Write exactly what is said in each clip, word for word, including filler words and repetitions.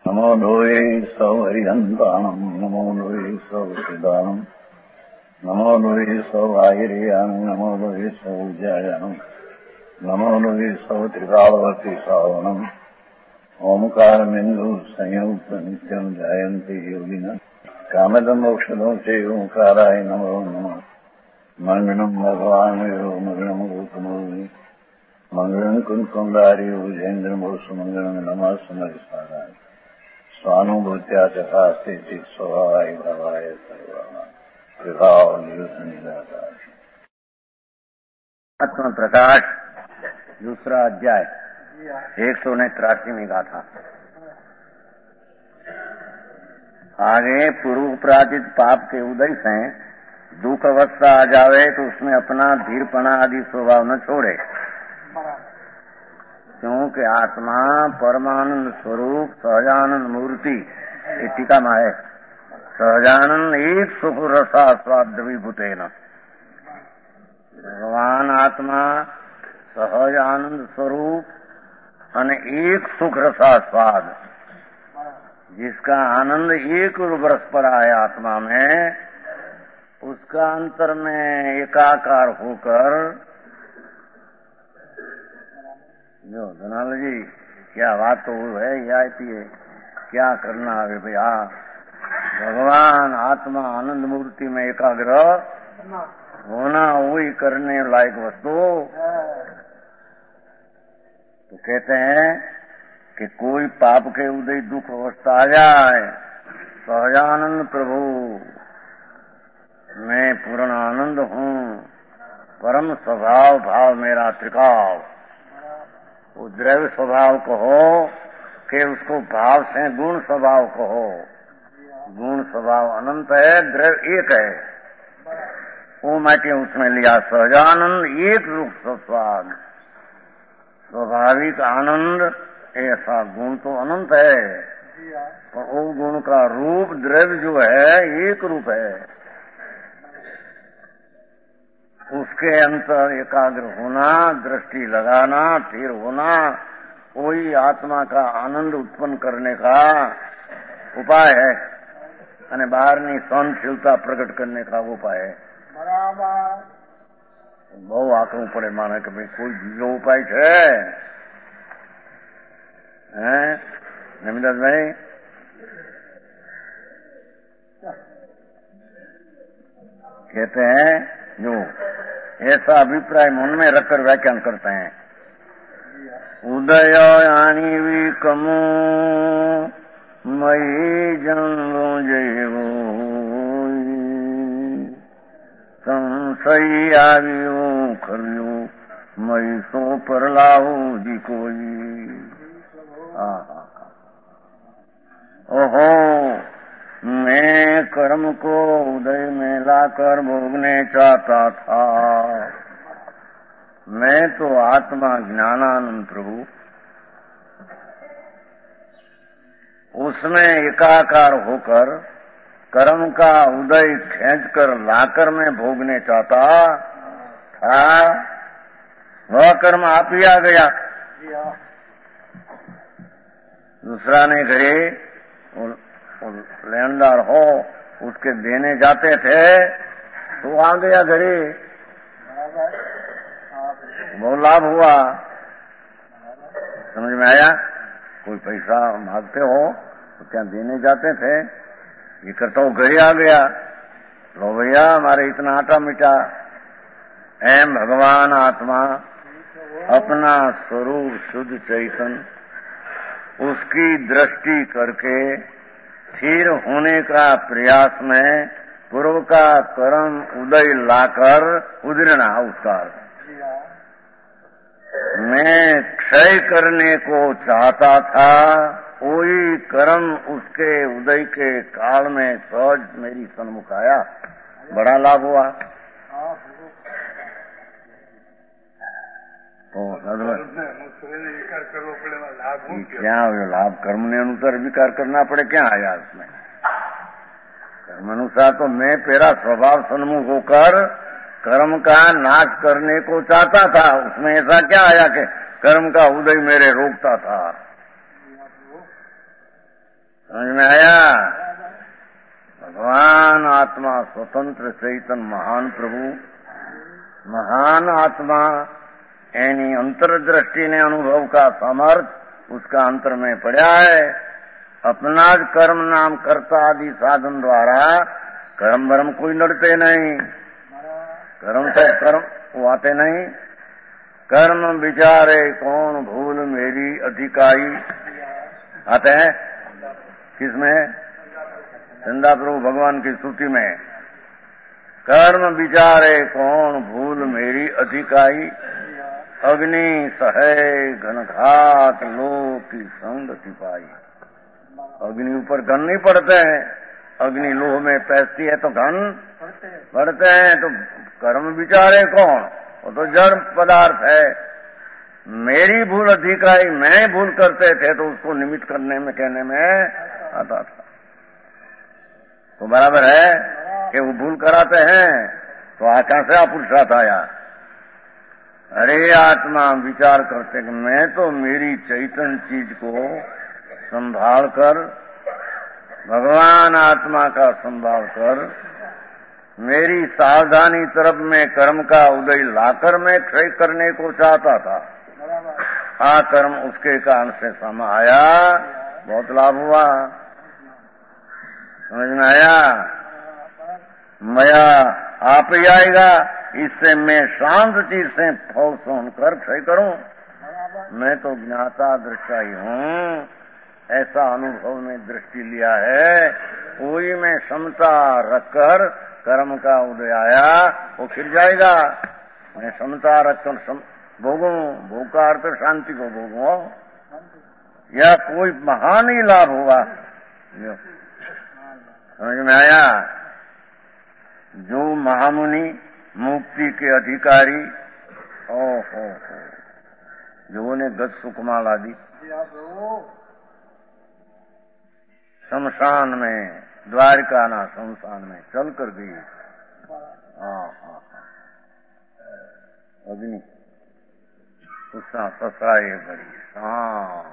नमो लोये सौहरिहन्ताणम् नमो लोये सौसिदानम् नमो लोये सौवाहिर्यानम् नमो लोये सौज्यायानम् नमो लोये सौत्रिकालवर्ति सावनम् ओंकारमिन्दु संयुक्त नित्यम् जायन्ति योगिनः कामदम् औषधम् च ओंकाराय नमो नमः मंगलम् भगवान् यो मंगलम् रूपमोहि मंगलम् कुंकुंडारि उजेन्द्रमोसु मंगलम् नमः समरिसाराय स्वानुभूत्या चकास्ते स्वभावाय भावाय सर्वाणां विभाव निदाताय। आत्म प्रकाश दूसरा अध्याय एक सौ तिरासी गाथा। आगे पूर्व प्राचित पाप के उदय से दुख अवस्था आ जावे तो उसमें अपना धीरपना आदि स्वभाव न छोड़े, क्योंकि आत्मा परमानंद स्वरूप सहजानंद मूर्ति ये टीका में है। सहजानंद एक सुख रसास्वाद विभूतेन, भगवान आत्मा सहज आनंद स्वरूप अने एक सुख रसास्वाद, जिसका आनंद एक वर्ष पर आए आत्मा में, उसका अंतर में एकाकार होकर जो धनाल जी क्या बात तो है ये आती है, क्या करना है भैया। भगवान आत्मा आनंद मूर्ति में एकाग्र होना वही करने लायक वस्तु। तो कहते हैं कि कोई पाप के उदय दुख अवस्था आ जाए, सहजानंद प्रभु मैं पूर्ण आनंद हूँ, परम स्वभाव भाव मेरा त्रिकाल, वो द्रव्य स्वभाव कहो कि उसको भाव से गुण स्वभाव कहो। गुण स्वभाव अनंत है, द्रव्य एक है। वो माटी उसमें लिया सहजानंद एक रूप स्वस्वाद, स्वाभाविक आनंद ऐसा गुण तो अनंत है, और वो गुण का रूप द्रव्य जो है एक रूप है। उसके अंतर एकाग्र होना, दृष्टि लगाना, स्थिर होना, वही आत्मा का आनंद उत्पन्न करने का उपाय है, અને બહારની સહનશીલતા પ્રગટ करने का उपाय है। बराबर બહુ આકરું પડે માને કે ભાઈ કોઈ બીજો ઉપાય છે હે નમિદાસભાઈ? कहते हैं जो ऐसा अभिप्राय मन में रखकर व्याख्यान करते हैं। उदय आनी विकमो मयि जन्मो जयवो संशय आवियो खरियो मयि सो परलाओ जी कोई। ओहो मैं कर्म को उदय में लाकर भोगने चाहता था। मैं तो आत्मा ज्ञानानंद प्रभु, उसमें एकाकार होकर कर्म का उदय खींचकर लाकर मैं भोगने चाहता था। वह कर्म आप ही आ गया, दूसरा ने करे लेनदार हो उसके देने जाते थे तो आ गया घरे, बहुत लाभ हुआ। समझ में आया? कोई पैसा मांगते हो तो क्या देने जाते थे, ये करता हो घरे आ गया, लो भैया हमारे इतना आटा मिटा। एम भगवान आत्मा अपना स्वरूप शुद्ध चैतन्य, उसकी दृष्टि करके स्थिर होने का प्रयास में पूर्व का कर्म उदय लाकर उदरना उसका। मैं क्षय करने को चाहता था, कोई कर्म उसके उदय के काल में सहज मेरी सन्मुख आया, बड़ा लाभ हुआ। तो क्या हो लाभ कर्म ने अनुसार विकार करना पड़े, क्या आया उसमें? कर्म अनुसार तो मैं तेरा स्वभाव सन्मुख होकर कर्म का नाश करने को चाहता था, उसमें ऐसा क्या आया कि कर्म का उदय मेरे रोकता था? समझ में आया? भगवान आत्मा स्वतंत्र चैतन्य महान प्रभु, महान आत्मा यानी अंतर्दृष्टि ने अनुभव का सामर्थ उसका अंतर में पड़ा है। अपना कर्म नाम कर्ता आदि साधन द्वारा कर्म वर्म कोई लड़ते नहीं, कर्म से कर्म वो आते नहीं। कर्म विचारे कौन भूल मेरी अधिकाई आते हैं किसमें? चंदा प्रभु भगवान की स्तुति में। कर्म विचारे कौन भूल मेरी अधिकाई, अग्नि सहे घनघात लोक की संग सिपाही। अग्नि ऊपर घन नहीं पड़ते हैं, अग्नि लोह में पैसती है तो घन पड़ते हैं। तो कर्म विचारे कौन, वो तो जड़ पदार्थ है। मेरी भूल अधिकाई, मैं भूल करते थे तो उसको निमित्त करने में कहने में आता था। तो बराबर है कि वो भूल कराते हैं तो आकाश से पुरुषार्थ आया। अरे आत्मा विचार करते कि मैं तो मेरी चैतन्य चीज को संभाल कर, भगवान आत्मा का संभाल कर, मेरी सावधानी तरफ में कर्म का उदय लाकर मैं क्षय करने को चाहता था। हाँ, कर्म उसके कारण से समा आया, बहुत लाभ हुआ। समझ में आया? मया आप ही आएगा, इससे मैं शांत चीज से फल सोन कर क्षय करूं। मैं तो ज्ञाता दृष्टा ही हूं, ऐसा अनुभव में दृष्टि लिया है। कोई में क्षमता रखकर कर्म का उदय आया वो फिर जाएगा। मैं क्षमता रखकर भोगूं, भोग का अर्थ शांति को भोगूं, या कोई महान ही लाभ हुआ। समझ में आया? जो महामुनि मुक्ति के अधिकारी, ओ हो हो जो ने गत सुकमाल आदि शमशान में, द्वारका ना शमशान में चल कर गई। हाँ हाँ हाँ, अग्नि उसका ससाए बड़ी शाम।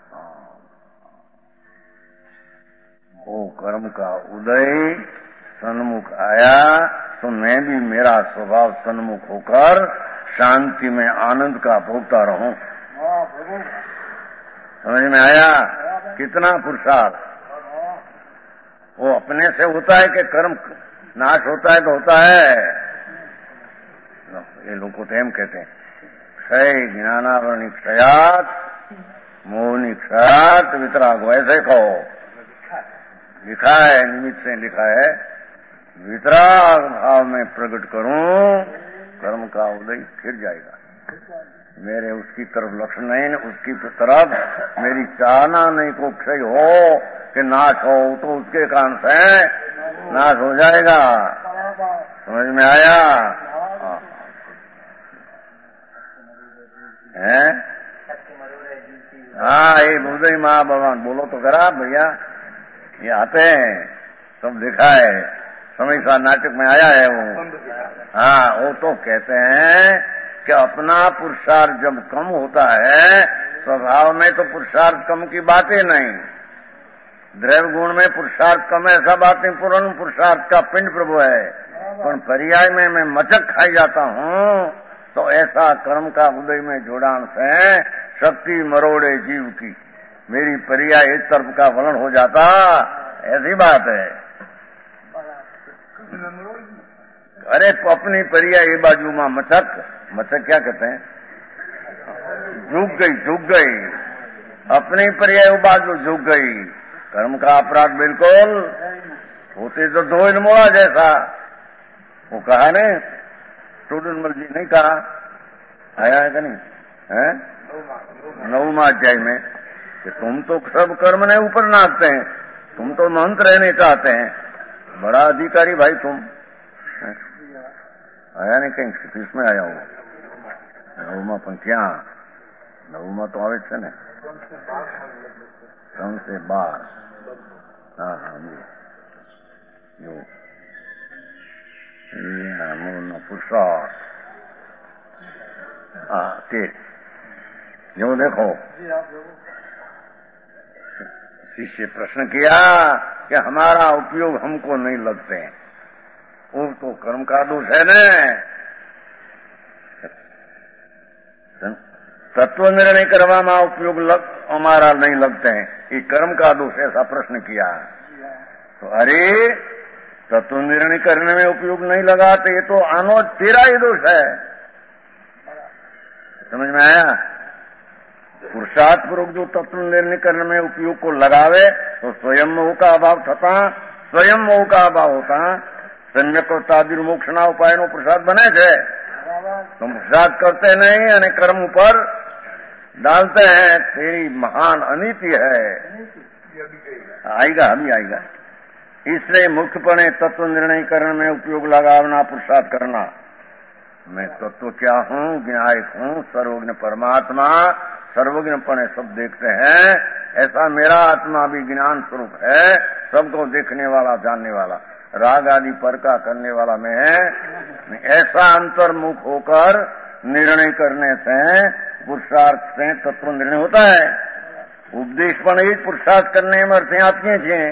वो कर्म का उदय सन्मुख आया तो मैं भी मेरा स्वभाव सन्मुख होकर शांति में आनंद का भोगता रहूं। समझ में आया? कितना पुरुषार्थ। वो अपने से होता है कि कर्म नाश होता है तो होता है। ये लोग को तो हम कहते हैं क्षय ज्ञानावरणी क्षयात मोहनी क्षयात वितराग, ऐसे कहो। लिखा है, निमित्त से लिखा है, वितराग भाव में प्रकट करूं, कर्म का उदय फिर जाएगा। मेरे उसकी तरफ लक्ष्य नहीं, उसकी तरफ मेरी चाहना नहीं को क्षय हो कि नाश हो, तो उसके कारण से नाश हो जाएगा। समझ में आया? है? हाँ, ये उदय महा भगवान बोलो तो करा भैया, ये आते हैं, सब लिखा है, समय सा नाटक में आया है वो। हाँ, वो तो कहते हैं कि अपना पुरुषार्थ जब कम होता है, स्वभाव में तो पुरुषार्थ कम की बात ही नहीं, द्रव्य गुण में पुरुषार्थ कम है ऐसा बात नहीं, पूर्ण पुरुषार्थ का पिंड प्रभु है। पर पर्याय में मैं मचक खाई जाता हूँ तो ऐसा कर्म का उदय में जोड़ान से शक्ति मरोड़े जीव की, मेरी पर्याय एक तरफ का वलन हो जाता, ऐसी बात है। अरे अपनी पर्याय ये बाजू में मचक, मचक क्या कहते हैं, झुक गई, झुक गई, अपनी पर्याय वो बाजू झुक गई। कर्म का अपराध बिल्कुल होते तो दो इनमोड़ा जैसा, वो कहा ने टूडनमल जी नहीं कहा, आया है कि नहीं है नौमा अध्याय में, कि तुम तो सब कर्म ने ऊपर नाचते हैं, तुम तो महंत रहने चाहते हैं, बड़ा अधिकारी भाई तुम। आया नहीं कहीं, किसमें आया हूँ नौमा पंक्तियां, नौमा तो आवे છે ને ત્રણ से बार। हाँ हाँ जो ये पुरुषार्थ हाँ ते जो देखो शिष्य प्रश्न किया कि हमारा उपयोग हमको नहीं लगते हैं, वो तो कर्म का दोष है न। तत्व निर्णय करवामा उपयोग लग हमारा नहीं लगते हैं, ये कर्म का दोष, ऐसा प्रश्न किया। तो अरे तत्व निर्णय करने में उपयोग नहीं लगा तो ये तो आनो तेरा ही दोष है। समझ में आया? पुरुषार्थ पूर्वक जो तत्व निर्णय करने में उपयोग को लगावे तो स्वयं मोह का अभाव थता, स्वयं मोह का अभाव होता सम्यक तादिर मोक्षना उपाय नो प्रसाद बने थे। तुम प्रसाद करते नहीं यानी कर्म पर डालते हैं, तेरी महान अनीति है। आएगा, अभी आएगा। इसलिए मुख्यपणे तत्व निर्णय करने में उपयोग लगावना, पुरुषार्थ करना। मैं तत्व क्या हूँ, ज्ञायक हूँ, सर्वज्ञ परमात्मा, सर्वज्ञपणे सब देखते हैं, ऐसा मेरा आत्मा भी ज्ञान स्वरूप है, सबको देखने वाला, जानने वाला, राग आदि पर का करने वाला मैं है। ऐसा अंतर्मुख होकर निर्णय करने से, पुरुषार्थ से तत्व निर्णय होता है। उपदेश पण ही पुरुषार्थ करने में अर्थ आती छे।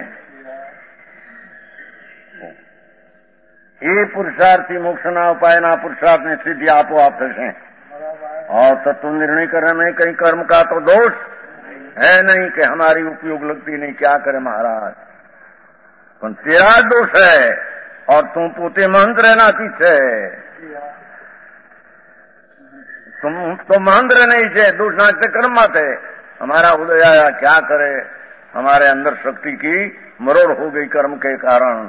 ये पुरुषार्थी मोक्षना उपायना पुरुषार्थ में सिद्धि आपो आप थशे। और तत्व निर्णय करने में कहीं कर्म का तो दोष है नहीं कि हमारी उपयोग लगती नहीं, क्या करे महाराज। पण तेरा दोष है और तू पोते महंत रहना छे, तुम तो महंत नहीं छे, दोष नाचते कर्म माते। हमारा उदय आया, क्या करे, हमारे अंदर शक्ति की मरोड़ हो गई कर्म के कारण।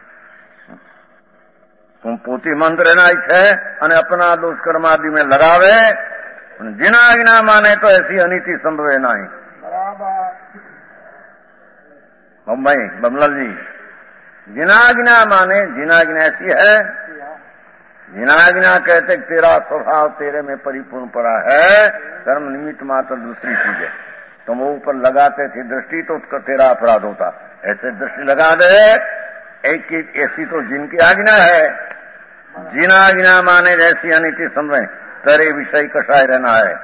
तुम पोती मंद रहना है અને अपना दोष कर्म आदि में लगावे, जिना आज्ञा माने तो ऐसी अनीति संभवे नहीं। भाई बमलाल जी, जिना आज्ञा माने, जिना आज्ञा ऐसी है, जिना आज्ञा कहते तेरा स्वभाव तेरे में परिपूर्ण पड़ा है, कर्म निमित्त मात्र दूसरी चीज है। तुम वो ऊपर लगाते थे दृष्टि तो उसका तेरा अपराध होता, ऐसे दृष्टि लगा दे, एक ऐसी तो जिनकी आज्ञा है, जिना आज्ञा माने जैसी अनिति समय तेरे विषय कषाय रहना है।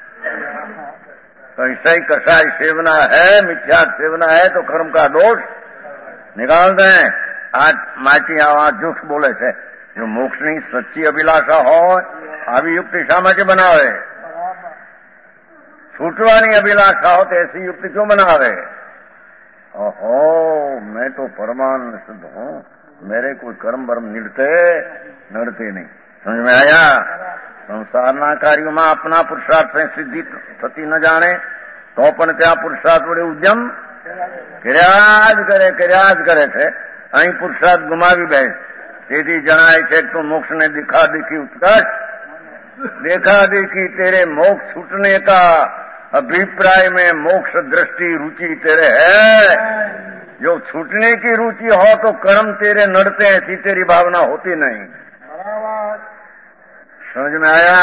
तो विषय कषाय सेवना है, मिथ्या सेवना है तो कर्म का दोष निकाल दें। आज माटी आवाज झूठ बोले छे, जो मोक्षनी सच्ची अभिलाषा हो આવી યુક્તિ શા માટે બનાવે? છૂટવાની અભિલાષા हो तो ऐसी युक्ति क्यों बनावे? ओहो, मैं तो परमानंद सिद्ध हूँ, मेरे कोई कर्म वर्म निड़ते नड़ते नहीं। समझ में आया? संसाરના કાર્યોમાં अपना पुरुषार्थ से सिद्धि थती न जाने तो पण त्या पुरुषार्थ वडे उद्यम કર્યા જ કરે કર્યા જ કરે છે। અહીં પુરુષાર્થ ગુમાવી બેસ, તેથી જણાય છે તો मोक्ष ने दिखा दिखी उत्कर्ष, देखा देखी तेरे मोक्ष छूटने का अभिप्राय में मोक्ष दृष्टि रुचि तेरे है। जो छूटने की रुचि हो तो कर्म तेरे नड़ते हैं, ऐसी तेरी भावना होती नहीं। समझ में आया?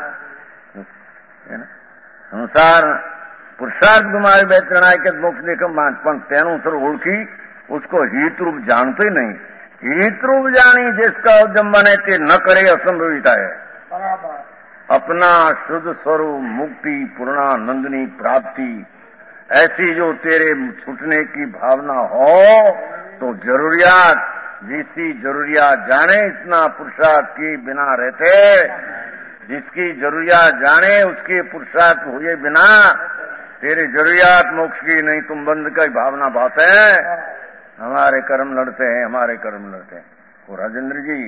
संसार पुरुषार्थ गुमावे बेचनाय के मोक्ष देखो मान पण तेनु सर ओळखी उसको हित रूप जानते ही नहीं। हित रूप जानी जिसका उद्यम बने ते न करे असंभविता है। अपना शुद्ध स्वरूप मुक्ति पूर्णानंदनी प्राप्ति ऐसी जो तेरे छूटने की भावना हो तो जरूरियात जिसकी जरूरियात जाने इतना पुरुषार्थ के बिना रहते, जिसकी जरूरियात जाने उसके पुरुषार्थ हुए बिना तेरे जरूरियात मोक्ष की नहीं, तुम बंद का भावना बात है। हमारे कर्म लड़ते हैं, हमारे कर्म लड़ते हैं। वो राजेंद्र जी,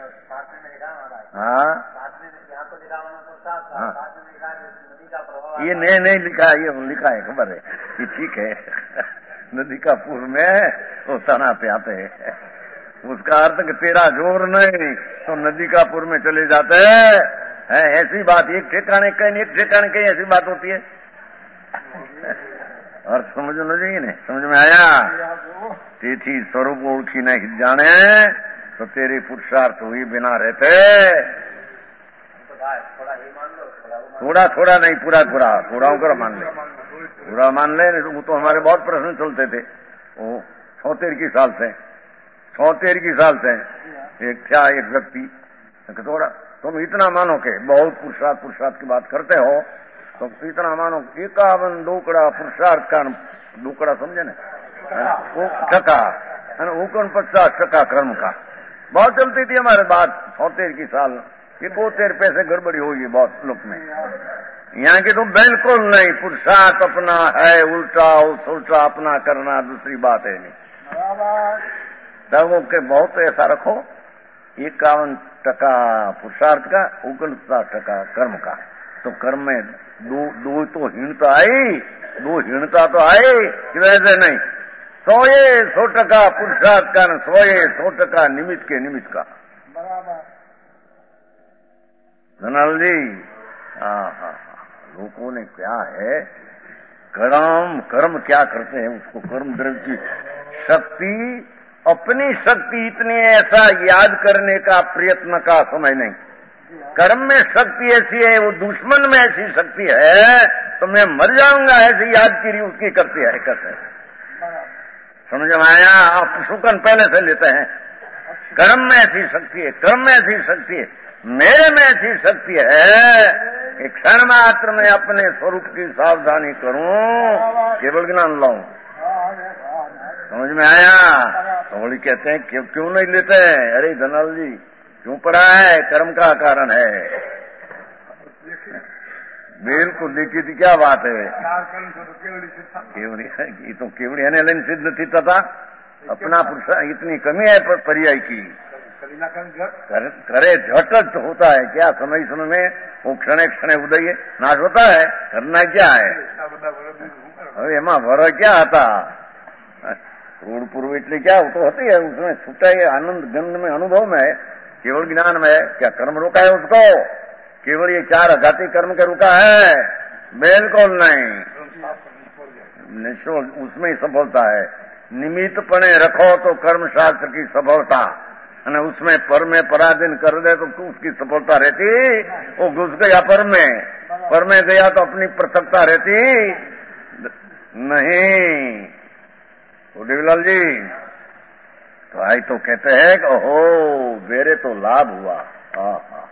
हाँ हाँ ये नहीं नहीं लिखा है, ये लिखा है खबर है कि ठीक है नदी का पूर्व में वो तना पे आते हैं, उसका अर्थ कि तेरा जोर नहीं तो नदी का पूर्व में चले जाते हैं। है ऐसी बात, एक ठिकाने कहीं एक ठिकाने कहीं ऐसी बात होती है। और समझ न जाइए ने, समझ में आया? तिथि स्वरूप ओळखी नहीं जाने तो तेरे पुरुषार्थ हुई बिना रहते। थोड़ा थोड़ा नहीं, पूरा पूरा थोड़ा कर मान ले, पूरा मान ले। वो तो हमारे बहुत प्रश्न चलते थे, वो छोतेर की साल से छोतेर की साल से एक था एक व्यक्ति, थोड़ा तुम इतना मानो के बहुत पुरुषार्थ पुरुषार्थ की बात करते हो तो इतना मानो इक्यावन दोकड़ा पुरुषार्थ का ડુકડા સમજે ને टका ओगन पचास टका कर्म का बहुत चलती थी हमारे बात सौतेर की साल ये बोतेर पैसे गड़बड़ी होगी बहुत लोग में यहाँ की तो बिल्कुल नहीं पुरुषार्थ अपना है उल्टा उस उल्टा अपना करना दूसरी बात है नहीं तब के बहुत ऐसा रखो इक्यावन टका पुरुषार्थ का ओगन पचास टका कर्म का तो कर्म में दो दो तो हीनता आई दो हीनता तो आई वैसे नहीं सोए सौ टका पुरुषार्थ का न सोए सौ टका निमित्त के निमित्त का बराबर धनाल जी हाँ हाँ लोगों ने क्या है कर्म कर्म क्या करते हैं उसको कर्म द्रव्य की शक्ति अपनी शक्ति इतनी ऐसा याद करने का प्रयत्न का समय नहीं कर्म में शक्ति ऐसी है वो दुश्मन में ऐसी शक्ति है तो मैं मर जाऊंगा ऐसी याद की उसकी करती है करते समझ में आया आप सुकन पहले से लेते हैं कर्म में ऐसी शक्ति है कर्म में ऐसी शक्ति है मेरे में ऐसी शक्ति है कि क्षण मात्र में अपने स्वरूप की सावधानी करूं केवल ज्ञान लाऊं समझ में आया तो बोली कहते हैं क्यों क्यों नहीं लेते हैं अरे धनाल जी क्यों पड़ा है कर्म का कारण है बिल्कुल लिखी थी क्या बात है केवड़ी ये तो केवड़ी है लेकिन सिद्ध थी तथा अपना पुरुष इतनी कमी है पर पर्याय की कर, करे झटक होता है क्या समय समय में वो क्षणे क्षणे उदय नाश होता है करना क्या है अरे एमा भर क्या था रोड पूर्व એટલે क्या तो होती है उसमें छूटा है आनंद गंध में अनुभव में केवल ज्ञान में क्या कर्म रोका है उसको केवल ये चार अघाती कर्म के रुका है बिल्कुल नहीं उसमें ही सफलता है निमित्त पने रखो तो कर्म शास्त्र की सफलता उसमें पर में पराधीन कर दे तो उसकी सफलता रहती वो घुस गया पर में पर में गया तो अपनी पृथकता रहती नहीं देवीलाल जी तो आई तो कहते हैं कि ओहो मेरे तो लाभ हुआ हाँ हाँ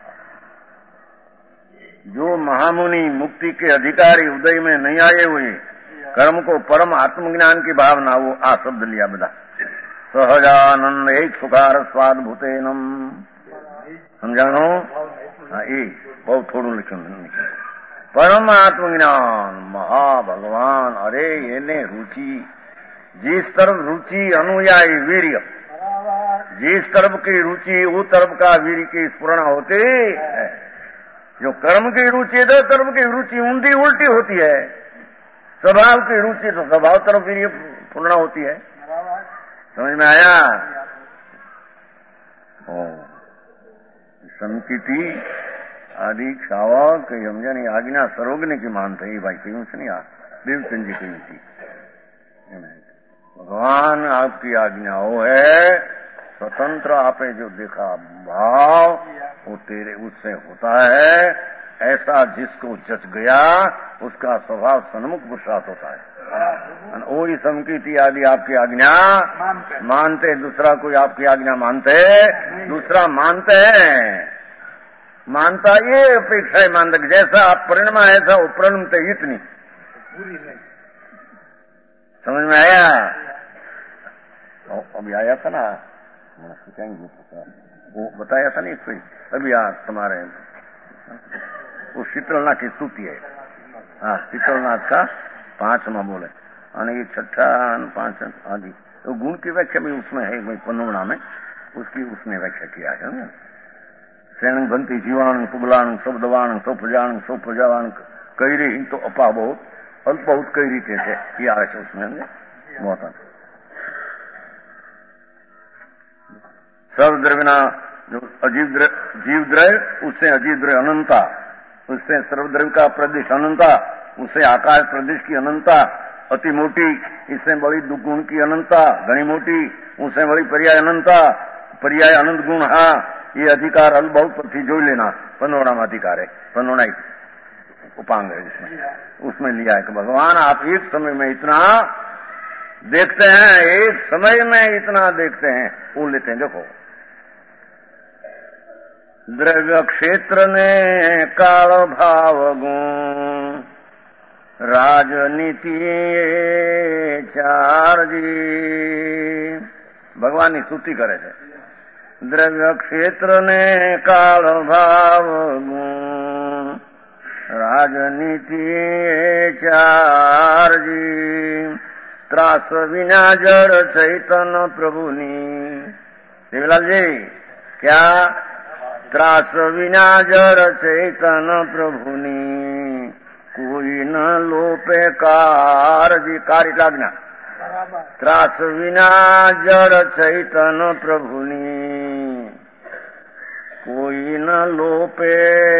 जो महामुनि मुक्ति के अधिकारी उदय में नहीं आए हुए कर्म को परम आत्मज्ञान की भावना वो आ शब्द लिया बता सहजानंद एक सुखार स्वाद भूतेनम समझानो हाँ ये बहुत थोड़ू लिखो परम आत्मज्ञान महाभगवान अरे ये रुचि जिस तरफ रुचि अनुयायी वीर्य जिस तरफ की रुचि वो तरफ का वीर की स्फुरण होती है जो कर्म की रुचि दो तरफ की रुचि ऊंधी उल्टी होती है स्वभाव की रुचि तो स्वभाव तरफ वीर पूर्ण होती है समझ में आया ओ संकिति आदि खावा कई समझा आज्ञा सरोगने की मानते ही भाई क्यों से नहीं देवचंद जी कही थी भगवान आपकी आज्ञा वो है स्वतंत्र आपे जो देखा भाव वो तेरे उससे होता है ऐसा जिसको जच गया उसका स्वभाव सन्मुख पुरुषार्थ होता है वो ही संकीति आदि आपकी आज्ञा मानते, मानते दूसरा कोई आपकी आज्ञा मानते दूसरा मानते हैं मानता ये अपेक्षा है मानते जैसा आप परिणमा ऐसा वो परिणमते इतनी समझ में आया अभी आया था ना वो बताया था नहीं कोई अभी आज तुम्हारे वो शीतलनाथ की स्तुति है हाँ शीतलनाथ का पांचवा बोले और ये छठा पांच आदि तो गुण की व्याख्या भी उसमें है भाई पन्नुणा में उसकी उसने व्याख्या किया है ना श्रेण भंति जीवाण पुगलाण शब्दवाण सौ प्रजाण सौ प्रजावाण कैरी तो अपा बहुत अल्प बहुत कैरी कैसे ये आए उसमें बहुत सर्व द्रव्यना जो अजीव जीव द्रव्य उससे अजीव द्रव्य अनंता उससे सर्वद्रव्य का प्रदेश अनंता उससे आकाश प्रदेश की अनंता अति मोटी इससे बड़ी दुगुण की अनंता घनी मोटी उससे बड़ी पर्याय अनंता पर्याय अनंत गुण हाँ ये अधिकार अल बहुत पति जो लेना पनोड़ा में अधिकार है पनोड़ा उपांग है इसमें उसमें लिया है कि भगवान आप एक समय में इतना देखते हैं एक समय में इतना देखते हैं वो लेते हैं देखो द्रव्य क्षेत्र ने काल भाव गुण राजनीति ચારજી ભગવાનની સ્તુતિ કરે છે. દ્રવ્ય ક્ષેત્ર ને કાળ ભાવ ગુણ રાજનીતિ ચારજી ત્રાસ વિના જળ ચૈતન પ્રભુની. દેવલાલજી ક્યાં ત્રાસ વિના જળ ચૈતન પ્રભુની કોઈ ન લોપે કારજી કારી લાગના ત્રાસ વિના જળ ચૈતન પ્રભુની કોઈ ન લોપે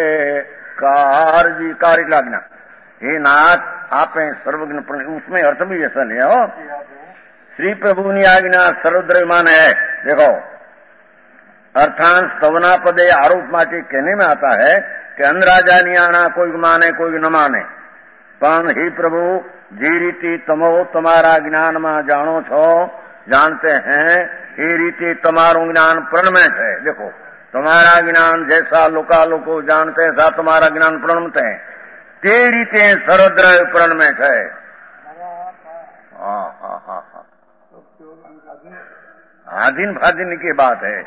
कारजी कारी लागना. हे नाथ आपे सर्वज्ञ उसमें अर्थ भी ऐसा नहीं हो. श्री प्रभु की आज्ञा सर्वद्रव्यमान है. देखो अर्थांश स्तवना पदे आरोप माटी कहने में आता है कि अन राजा नहीं आना कोई माने कोई न माने पण हे प्रभु जी रीति तमो तमारा ज्ञान में जानो छो जानते हैं ये रीति तमारू ज्ञान प्रण में है. देखो तुम्हारा ज्ञान जैसा लोका लोको जानते ऐसा तुम्हारा ज्ञान प्रणमत है ते रीते सर्वद्रव्य प्रण में है. आधीन भाधीन की बात है.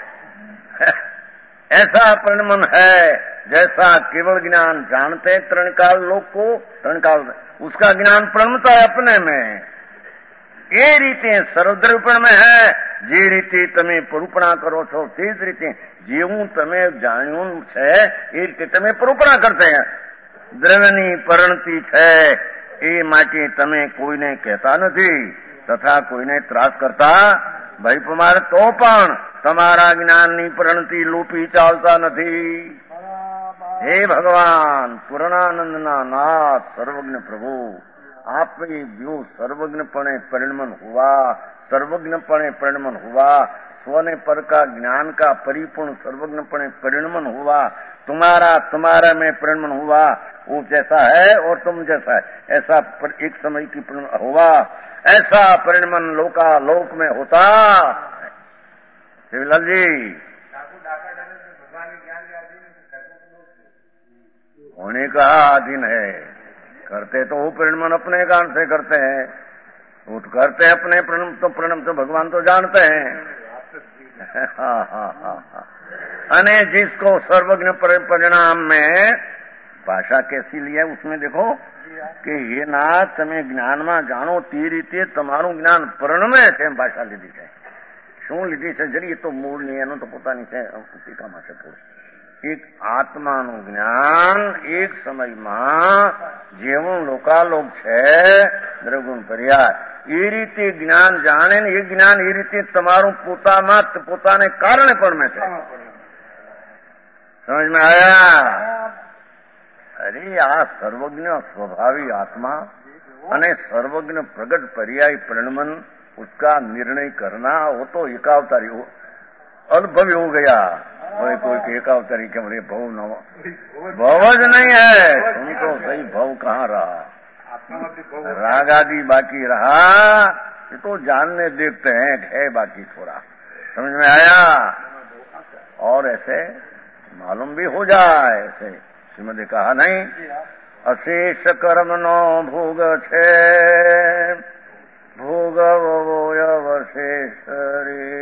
ऐसा प्रणमन है जैसा केवल ज्ञान जानते त्रणकाल लोक को त्रणकाल उसका ज्ञान प्रणमता है अपने में. ये रीते सर्वद्रव्यपण में है. जे रीते तमे परूपणा करो छो ते ज रीते जेवू तमे जाण्यू छे ए रीते तमे परूपणा करते हैं. द्रव्यनी परिणति छे ए माटे तमे कोईने कहता नहीं तथा कोईने त्रास करता भाई तुम्हारे तो पण तमारा ज्ञाननी परिणति लोपी चालता नहीं. हे भगवान पूर्णानंदना नाथ सर्वज्ञ प्रभु आप जो सर्वज्ञपणे परिणमन हुआ सर्वज्ञपणे परिणमन हुआ स्वने पर का ज्ञान का परिपूर्ण सर्वज्ञपणे परिणमन हुआ तुम्हारा तुम्हारा में परिणमन हुआ वो जैसा है और तुम जैसा है ऐसा एक समय की परिणमन हुआ ऐसा परिणमन लोका लोक में होता. शिवलाल जी होने का अधीन है. करते तो वो परिणमन अपने कान से करते हैं उठ करते अपने प्रणम तो प्रणम तो भगवान तो जानते हैं. हाँ हाँ हाँ हाँ अने जिसको सर्वज्ञ परिणाम में भाषा कैसी ली है उसमें देखो कि ये नाथ तमे ज्ञान में जानो ती रीते तमारू ज्ञान परिणमे छे भाषा लीधी है. शू लीधी है जरी तो मूल नहीं एनो तो पोतानी छे टीकामां छे. एक आत्मा नु ज्ञान एक समय में जेवू लोकालोक छे द्रव्यगुण पर्याय ए रीते ज्ञान जाने ने ये ज्ञान ए रीते तमारू पोतामां पोताने कारणे पण में छे. समझ में आया? अरे आ सर्वज्ञ स्वभावी आत्मा अने सर्वज्ञ प्रगट पर्याय परिणमन उसका निर्णय करना वो तो एकावतारी हो अनुभवी हो गया. कोई कोई एकावतारी के मेरे भव न भव ज नहीं है. तुम तो सही भव कहाँ रहा राग आदि बाकी रहा ये तो जानने देखते हैं है बाकी थोड़ा. समझ में आया? और ऐसे मालूम भी हो जाए ऐसे श्रीमद कहा नहीं अशेष कर्म नो भोग छे भोग अवशेष रे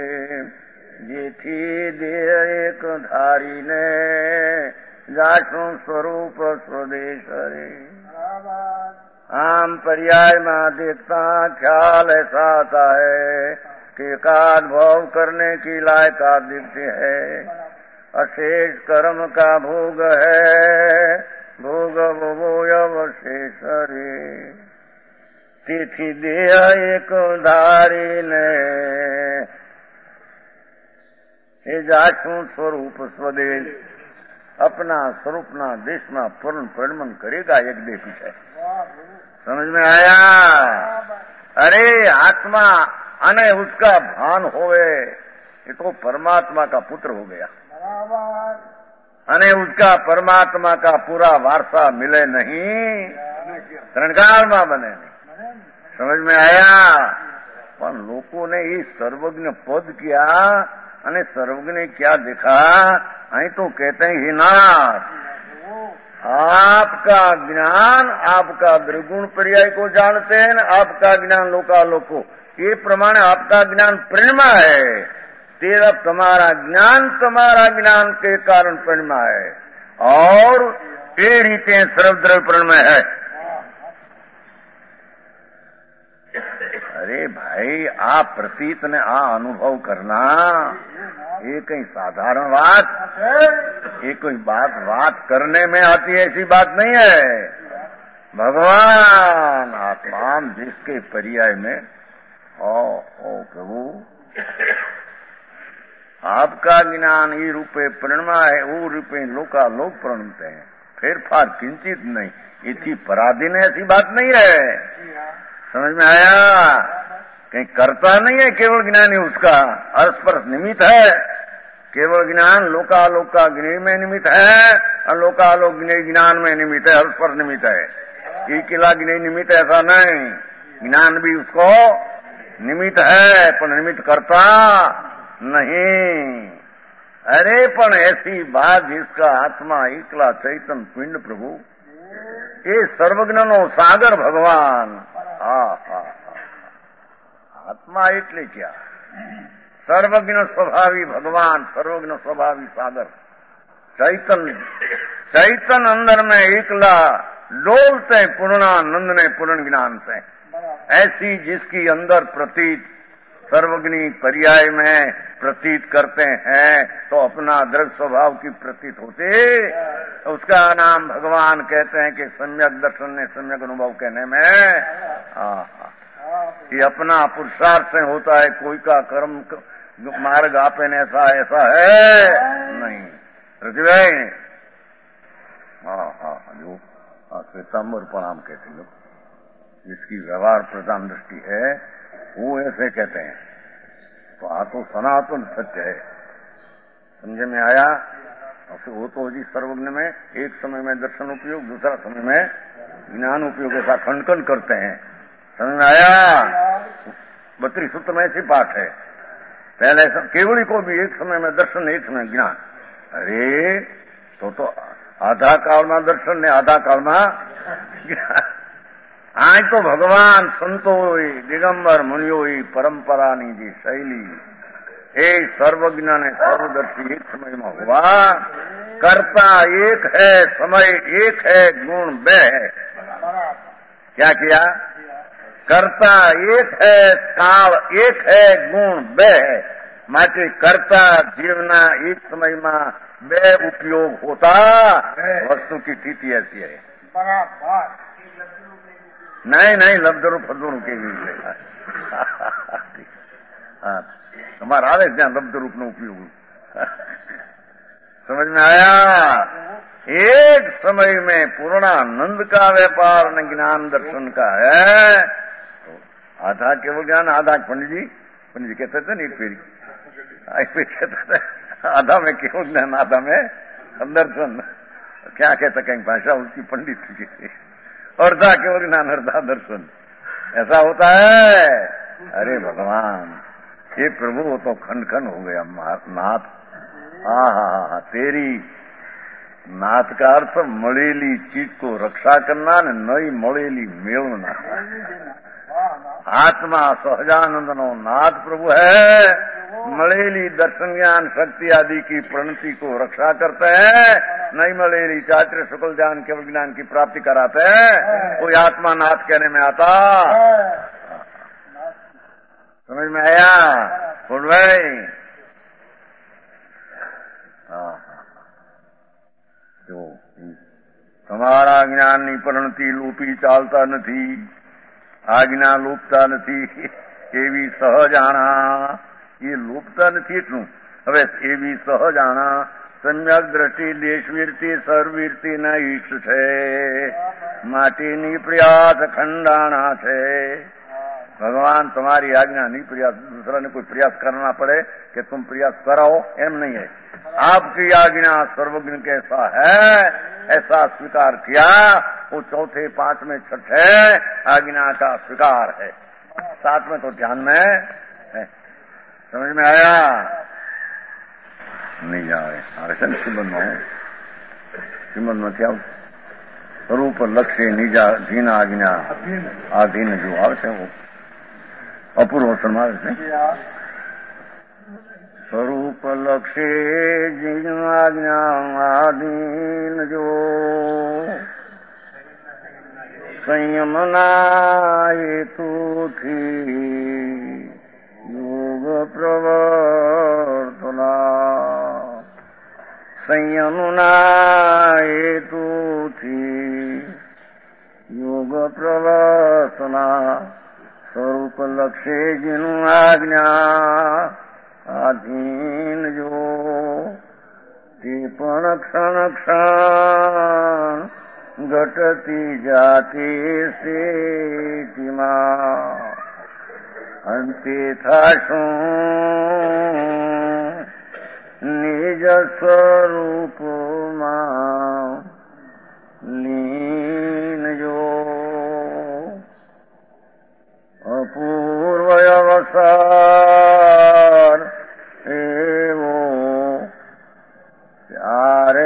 जेथी दे एक धारी ने जाशु स्वरूप स्वदेश रे. आम पर्याय में देखता ख्याल ऐसा आता है कि एकाध भाव करने की लायका दिखती है. अशेष कर्म का भोग है भोग वो अवशेष रे तिथि दे एक धारी ने जाशु स्वरूप स्वदेश अपना स्वरूप ना देश में पूर्ण परिणमन करेगा एक देश है. समझ में आया? अरे आत्मा अने उसका भान होवे ये तो परमात्मा का पुत्र हो गया अने उसका परमात्मा का पूरा वारसा मिले नहीं त्रणकाल में बने नहीं. समझ में आया? पर लोगों ने ये सर्वज्ञ पद किया अने सर्वज्ञ ने क्या देखा अही तो कहते हैं ही नाथ आपका ज्ञान आपका द्विगुण पर्याय को जानते हैं, आपका ज्ञान लोकालोक को। ये प्रमाण आपका ज्ञान प्रेरणा है, तेरा तुम्हारा ज्ञान तुम्हारा ज्ञान के कारण प्रेरणा है, और ये रीते सर्वद्रव्य प्रणमय है। अरे भाई, आप प्रतीत ने आ अनुभव करना, ये कहीं साधारण बात, ये कोई बात बात करने में आती है ऐसी बात नहीं है। भगवान आत्मा जिसके पर्याय में ओ ओ प्रभु आपका ज्ञान ये रूपे प्रणमा है, वो रूपे लोका लोक प्रणमते हैं, फिर फार किंचित नहीं, इसी पराधीन ऐसी बात नहीं है। समझ में आया? कहीं करता नहीं है केवल ज्ञानी, उसका अस्पर्श निमित्त है। केवल ज्ञान लोकालोक का ज्ञान में निमित्त है, और लोकालोक ज्ञान में निमित्त है, अस्पर्श निमित्त है। एक किला ज्ञान निमित्त ऐसा नहीं, ज्ञान भी उसको निमित्त है, पर निमित्त करता नहीं। अरे पण ऐसी बात जिसका आत्मा एकला चैतन्य पिंड प्रभु, ये सर्वज्ञनो सागर भगवान। हा हा आत्मा એટલે क्या? सर्वज्ञ स्वभावी भगवान, सर्वज्ञ स्वभावी सागर चैतन्य। चैतन्य अंदर में एकला डोलते पूर्णानंद ने पूर्ण ज्ञान से, ऐसी जिसकी अंदर प्रतीत सर्वज्ञी पर्याय में प्रतीत करते हैं, तो अपना दृढ़ स्वभाव की प्रतीत होते, उसका नाम भगवान कहते हैं कि सम्यक दर्शन ने सम्यक अनुभव कहने में ये अपना पुरुषार्थ से होता है। कोई का कर्म मार्ग आपन ऐसा ऐसा है नहीं। पृथ्वी हाँ हाँ जो श्वेतांबर प्रणाम कहते हैं, जिसकी व्यवहार प्रधान दृष्टि है वो ऐसे कहते हैं। तो आ तो सनातन सत्य है, समझे में आया? वो तो जी सर्वज्ञ में एक समय में दर्शन उपयोग, दूसरा समय में ज्ञान उपयोग, ऐसा खंड खंड करते हैं। समझ में आया? बत्तीस सूत्र में ऐसी पाठ है। पहले केवली को भी एक समय में दर्शन, एक समय ज्ञान। अरे तो तो आधा काल में दर्शन ने आधा काल में ज्ञान। आज तो भगवान संतो दिगंबर मुनियो परंपरा जी शैली, हे सर्वज्ञ ने सर्वदर्शी एक समय में हुआ, कर्ता एक है, समय एक है, गुण बे है। क्या किया? कर्ता एक है, काल एक है, गुण बे है। माटे कर्ता जीवना एक समय में बे उपयोग होता, वस्तु की स्थिति ऐसी है। नहीं नहीं लब्धरू फदरू के તમારે આવે ત્યાં લબ્ધ રૂપનો ઉપયોગ। समझ में आया? एक समय में पूर्णानंद का व्यापार न ज्ञान दर्शन का है। तो आधा केवल ज्ञान, आधा पंडित जी पंडित जी कहते थे ना एक फेरी, एक पे कहते थे आधा में केवल ज्ञान, आधा में दर्शन। क्या कहता कहीं भाषा उसकी पंडित की, अर्धा केवल ज्ञान अर्धा दर्शन, ऐसा होता है। अरे भगवान, ये प्रभु तो खंड खंड हो गया नाथ। हा हा हा तेरी नाथ का अर्थ मळेली चीज को रक्षा करना ने नई मळेली मेलना। आत्मा सहजानंद नो नाथ प्रभु है, मळेली दर्शन ज्ञान शक्ति आदि की प्रणति को रक्षा करते हैं, नई मळेली चारित्र शुक्ल ज्ञान केवल ज्ञान की प्राप्ति कराते हैं। कोई आत्मा नाथ कहने में आता? समझ में आया? बोल भाई। जो તમારા જ્ઞાનની પરિણતિ લોપી ચાલતા નથી, આજ્ઞા લોપતા નથી, એવી સહજાણા એ લોપતા નથી એટલું। હવે એવી સહજાણા સમ્યક દ્રષ્ટિ દેશવીરતી સર્વવીરતીના ઈષ્ટ છે, માટીની પ્રયાસ ખંડાણા છે। भगवान तुम्हारी आज्ञा नहीं, प्रयास दूसरा ने कोई प्रयास करना पड़े कि तुम प्रयास कराओ, एम नहीं है। आपकी आज्ञा सर्वज्ञ कैसा है ऐसा स्वीकार किया, वो चौथे पांचवें छठे आज्ञा का स्वीकार है, सातवें तो ध्यान में है। समझ में आया? नहीं जा रहे सारे सन श्रीमद में श्रीमद में क्या સ્વરૂપ લક્ષ્ય નિજા ધીન આજ્ઞા આધીન જો આવશે અપૂર્વ સમાવેશ ને સ્વરૂપ લક્ષ્ય જીન આજ્ઞા આધીન જો સંયમના હેતુથી યોગ પ્રવર્તના સંયમના હેતુથી યોગ પ્રવર્તના સ્વરૂપ લક્ષ્ય જીનું આજ્ઞા આધીન જો તે પણ ક્ષણ ક્ષણ ઘટતી જાતી સ્થિતિમાં અંતે થાશું નિજ સ્વરૂપમાં લીન જો અપૂર્વ અવસર એવો ત્યારે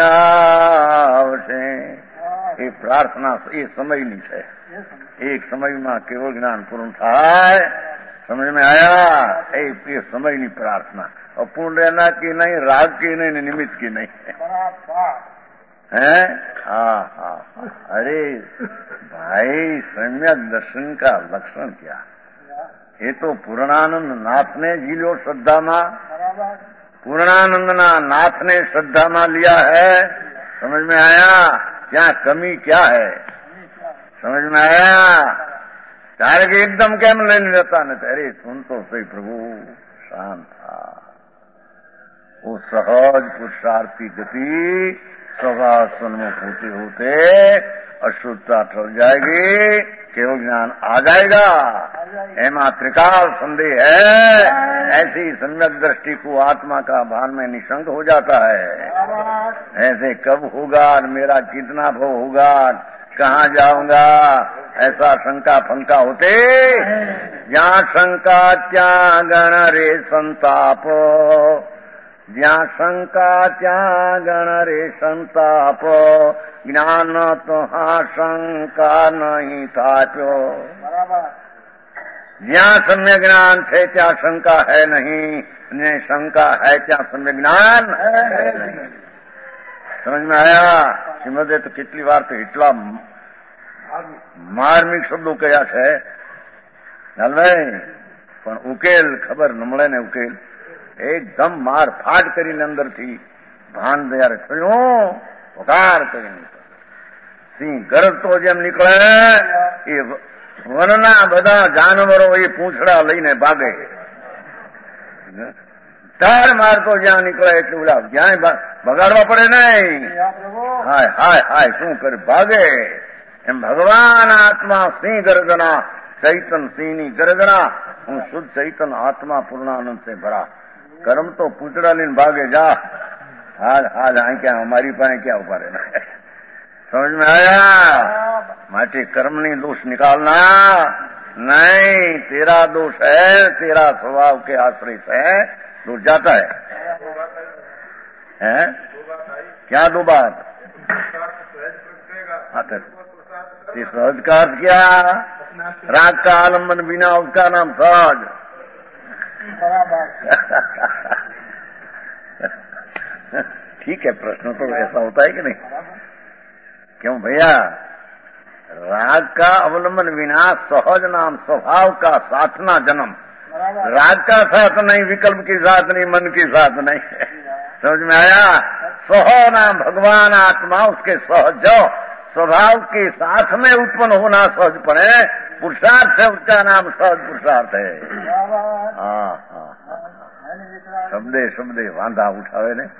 આવશે. એ પ્રાર્થના એ સમયની છે. એક સમયમાં કેવળ જ્ઞાન પૂર્ણ થાય. સમજમાં આયા? એ સમયની પ્રાર્થના. અપૂર્ણ રહેના की नहीं, राग की नहीं, निमित्त की नहीं है. हाँ हाँ अरे भाई सम्यक दर्शन का लक्षण क्या? ये तो पूर्णानंद नाथ ने जी लो श्रद्धा में. पूर्णानंद ना नाथ ने श्रद्धा में लिया है. समझ में आया? क्या कमी क्या है? समझ में आया? तारे के एकदम केम लेने लेता न अरे सुन तो सही प्रभु शांत था. वो सहज पुरुषार्थी गति स्वभाव सन्मुख होते होते अशुद्धता टल जाएगी, केवल ज्ञान आ जाएगा. एमा त्रिकाल संदेह है. ऐसी सम्यक दृष्टि को आत्मा का भान में निशंक हो जाता है. ऐसे कब होगा, मेरा कितना भव होगा, कहाँ जाऊंगा, ऐसा शंका फंका होते. जहाँ शंका क्या गण रे संताप, જ્યાં શંકા ત્યાં ગણ રે સંતાપ, જ્ઞાન તો હા શંકા નહીં થાપ્યો. જ્યાં સમ્ય જ્ઞાન છે ત્યાં શંકા હૈ નહીં, ને શંકા હૈ ત્યાં સમ્ય જ્ઞાન હૈ નહીં. સમજમાં આયા? શ્રીમદે તો કેટલી વાર તો એટલા માર્મિક શબ્દો કયા છે પણ ઉકેલ ખબર ન મળે ને. ઉકેલ એકદમ માર ફાટ કરીને અંદરથી ભાન જયારે થયું, પુકાર કરીને સિંહ ગરજતો જેમ નીકળે એ વનના બધા જાનવરો એ પૂંછડા લઈને ભાગે. તાર મારતો જ્યાં નીકળે એટલે ઉડા જ્યાં બગાડવા પડે નહીં. હાય હાય હાય શું કરે ભાગે. એમ ભગવાન આત્મા સિંહ ગર્જના, ચૈતન સિંહની ગર્જના. હું શુદ્ધ ચૈતન આત્મા પૂર્ણાનંદ से भरा. कर्म तो पूछड़ा लेने भागे जा. हाल हाल आई क्या हमारी पाए क्या उभा रहना है. समझ में आया? माटे कर्म नहीं दोष निकालना नहीं. तेरा दोष है, तेरा स्वभाव के आश्रय से दोष जाता है. हैं? क्या दो बात? सहज का अर्थ क्या? राग का आलम्बन बिना उसका नाम सहज. ठीक है, प्रश्न तो ऐसा होता है कि नहीं? क्यों भैया? राग का अवलंबन बिना सहज नाम स्वभाव का साधना जन्म. राग का साथ नहीं, विकल्प की साथ नहीं, मन की साथ नहीं. समझ में आया? सह नाम भगवान आत्मा, उसके सहज स्वभाव के साथ में उत्पन्न होना सहज पड़े. पुरुषार्थ है, उसका नाम सहज पुरुषार्थ है. हाँ हाँ शब्दे शब्दे वांधा उठावे ने.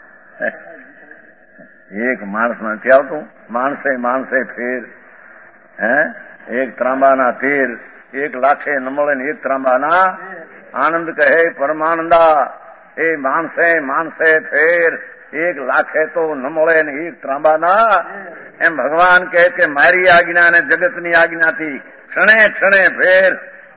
एक माणस નથી આવતું. માણસે માણસે ફેર. હે એક ત્રાંબાના તેર, એક લાખે ન મળે ને એક ત્રાંબાના આનંદ કહે પરમાનંદા. એ માણસે માણસે ફેર, એક લાખે તો ન મળે ને એક ત્રાંબાના. એમ ભગવાન કહે કે મારી આજ્ઞા ને જગતની આજ્ઞાથી ક્ષણે ક્ષણે ફેર.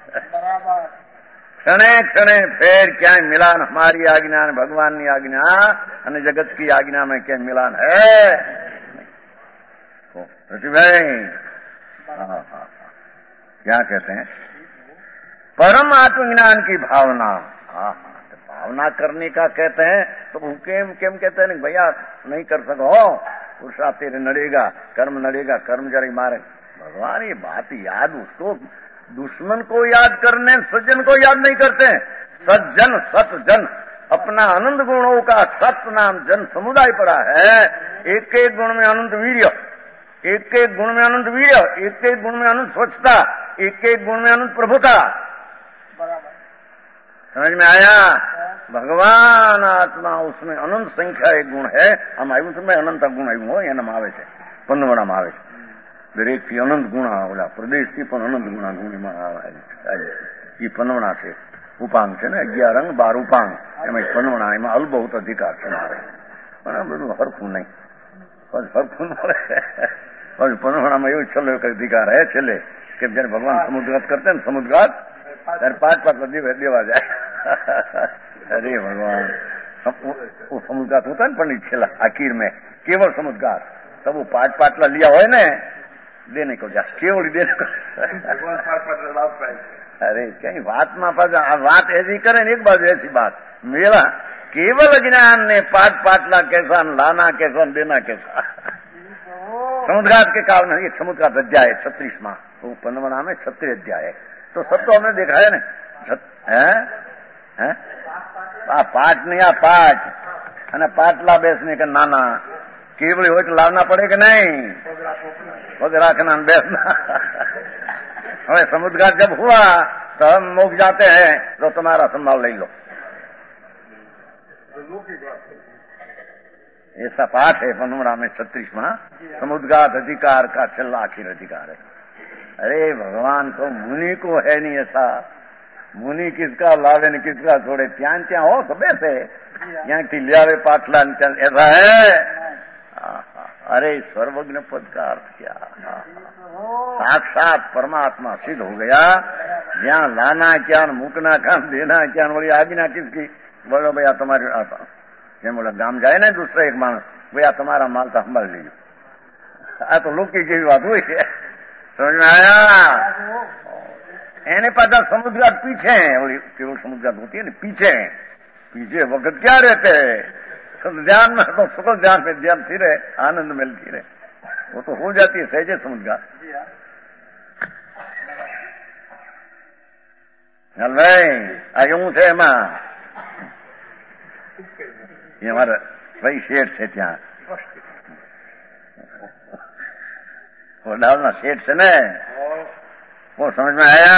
क्षणे क्षणे फेर क्या मिलान हमारी आज्ञा ने भगवान की आज्ञा और जगत की आज्ञा में क्या मिलान है. तो ऋषि भाई हाँ हाँ हाँ क्या कहते हैं, परम आत्मज्ञान की भावना। हाँ हाँ भावना करने का कहते हैं तो वो केम केम कहते हैं भैया नहीं कर सको पुरुषा तेरे नड़ेगा, कर्म नड़ेगा, कर्म जरी मारे। भगवान ये बात याद, उसको दुश्मन को याद करने, सज्जन को याद नहीं करते। सज्जन सत जन अपना आनंद गुणों का सत नाम जन समुदाय पड़ा है। एक एक गुण में अनंत वीर्य, एक एक गुण में अनंत वीर्य, एक एक गुण में अनंत स्वच्छता, एक एक गुण में अनंत प्रभुता। समझ में आया? भगवान आत्मा उसमें अनंत संख्या एक गुण है। हम આવ્યું તમે અનંત ગુણ આવ્યું હોય એનામાં આવે છે, પંદરમાળામાં આવે છે દરેક થી અનંત ગુણ ઓલા પ્રદેશથી પણ અનંત ગુણા ગુણીમાં આવે એ પંદરમણા છે ઉપાંગ છે ને અગિયાર અંગ બાર ઉપાંગ એમાં પંદરમણા એમાં અલ્બહુત અધિકાર છે મારે પણ આ બધું હરખું નહીં હરખું મળે પણ પંદરમણામાં એવું છેલ્લો એક અધિકાર હે છેલ્લે કે જયારે ભગવાન સમુદ્રઘાત કરते ને સમુદ્રઘात ત્યારે પાંચ પાંચ દેવા જાય। अरे भगवान वो समुद्रघात होता है ना पंडित छेला आखिर में केवल समुद्रघात तब वो पांच पाटला लिया हो ने देने को जा केवल देने को अरे कहीं बात में बात ऐसी करे एक बात ऐसी बात मेरा केवल ज्ञान ने पांच पाटला कैसा लाना कैसा देना कैसा समुद्रघात के कारण ये समुद्रघात अध्याय है छत्तीस माह वो पंद्रह में छत्तीस अध्याय है तो सब तो हमने देखा है ना है આ પાટ નહીં આ પાટ અને પાટલા બેસને કે નાના કેવળી હોય તો લાવના પડે કે નહીં પગ રાખના બેસના। હવે समुद्रघात जब हुआ तो हम मुक जाते हैं तो तुम्हारा संभाल ले लो ऐसा पाठ है पनुरा में छत्तीस में समुद्रघात अधिकार का छल्ला आखिर अधिकार है। अरे भगवान को मुनि को है नहीं ऐसा मुनि किसका लावे ने किसका छोड़े ત્યાં ત્યાં हो तो बैसे यहाँ की लियावे पाटला ऐसा है। अरे सर्वज्ञ पद का अर्थ क्या साक्षात परमात्मा सिद्ध हो गया जहाँ लाना क्या मुकना क्या देना क्या बोली आज्ञा किसकी बोलो भैया तुम्हारे જેમ બોલા ગામ જાય ને दूसरा एक मानस भैया तुम्हारा माल तो संभाल लीजिए आ तो लोग की જેવી વાત हुई है। समझ में आया? एने पाता समुद्रघात पीछे है केवल समुद्रघात होती है ना पीछे पीछे वक्त क्या रहते है ध्यान में तो सुखल ध्यान में ध्यान थी रहे आनंद मिलती रहे वो तो हो जाती है सहजे समुद्रघात। चल भाई आयु थे एमा ये हमारा भाई शेठ थे ત્યાં वो डालना शेठ से ने वो समझ में आया?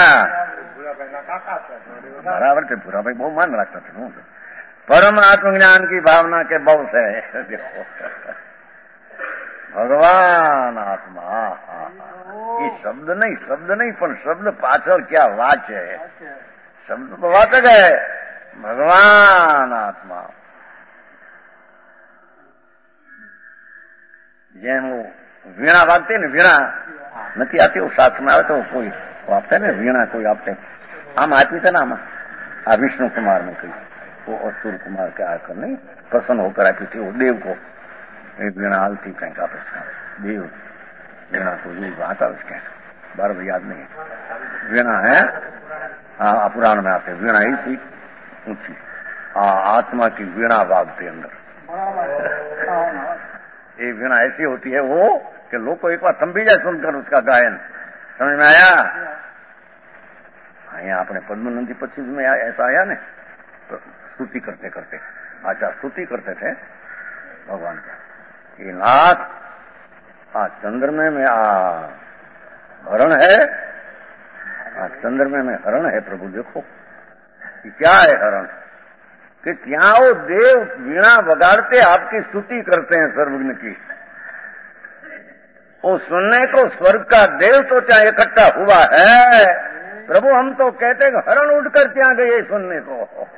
बराबर थे पूरा भाई बहुत मान रखता था परम आत्मज्ञान की भावना के बहुत है। देखो भगवान आत्मा ये शब्द नहीं शब्द नहीं पर शब्द पाछળ क्या वाच है शब्द तो वाचक है भगवान आत्मा। જેમ વીણા વાગતી ને વીણા નથી આતી સાથ में આવે तो कोई આપते ને વીણા कोई આપते આમ આપી છે ને આમાં આ विष्णु कुमार ने कही वो असुर कुमार के आकर नहीं प्रसन्न होकर आपी थी वो देव को एक वीणा आलती कहीं का प्रश्न देव वीणा को ये बात है बार बार याद नहीं वीणा है हाँ पुराण में आते वीणा ही थी ऊंची आत्मा की वीणा वागते अंदर ये वीणा ऐसी होती है वो कि लोग को एक बार थंभी जाए सुनकर उसका गायन। समझ में आया? यहाँ अपने पद्मनंदी पच्चीस में ऐसा आया ने तो स्तुति करते करते अच्छा स्तुति करते थे भगवान का ये नाथ आ चंद्रमा में आ हरण है आ चंद्रमा में हरण है प्रभु देखो ये क्या है हरण कि क्या वो देव वीणा बगाड़ते आपकी स्तुति करते हैं सर्वज्ञ की वो सुनने को स्वर्ग का देव तो चाहे इकट्ठा हुआ है प्रभु हम तो कहते हैं हरण उड़कर क्या गए सुनने को।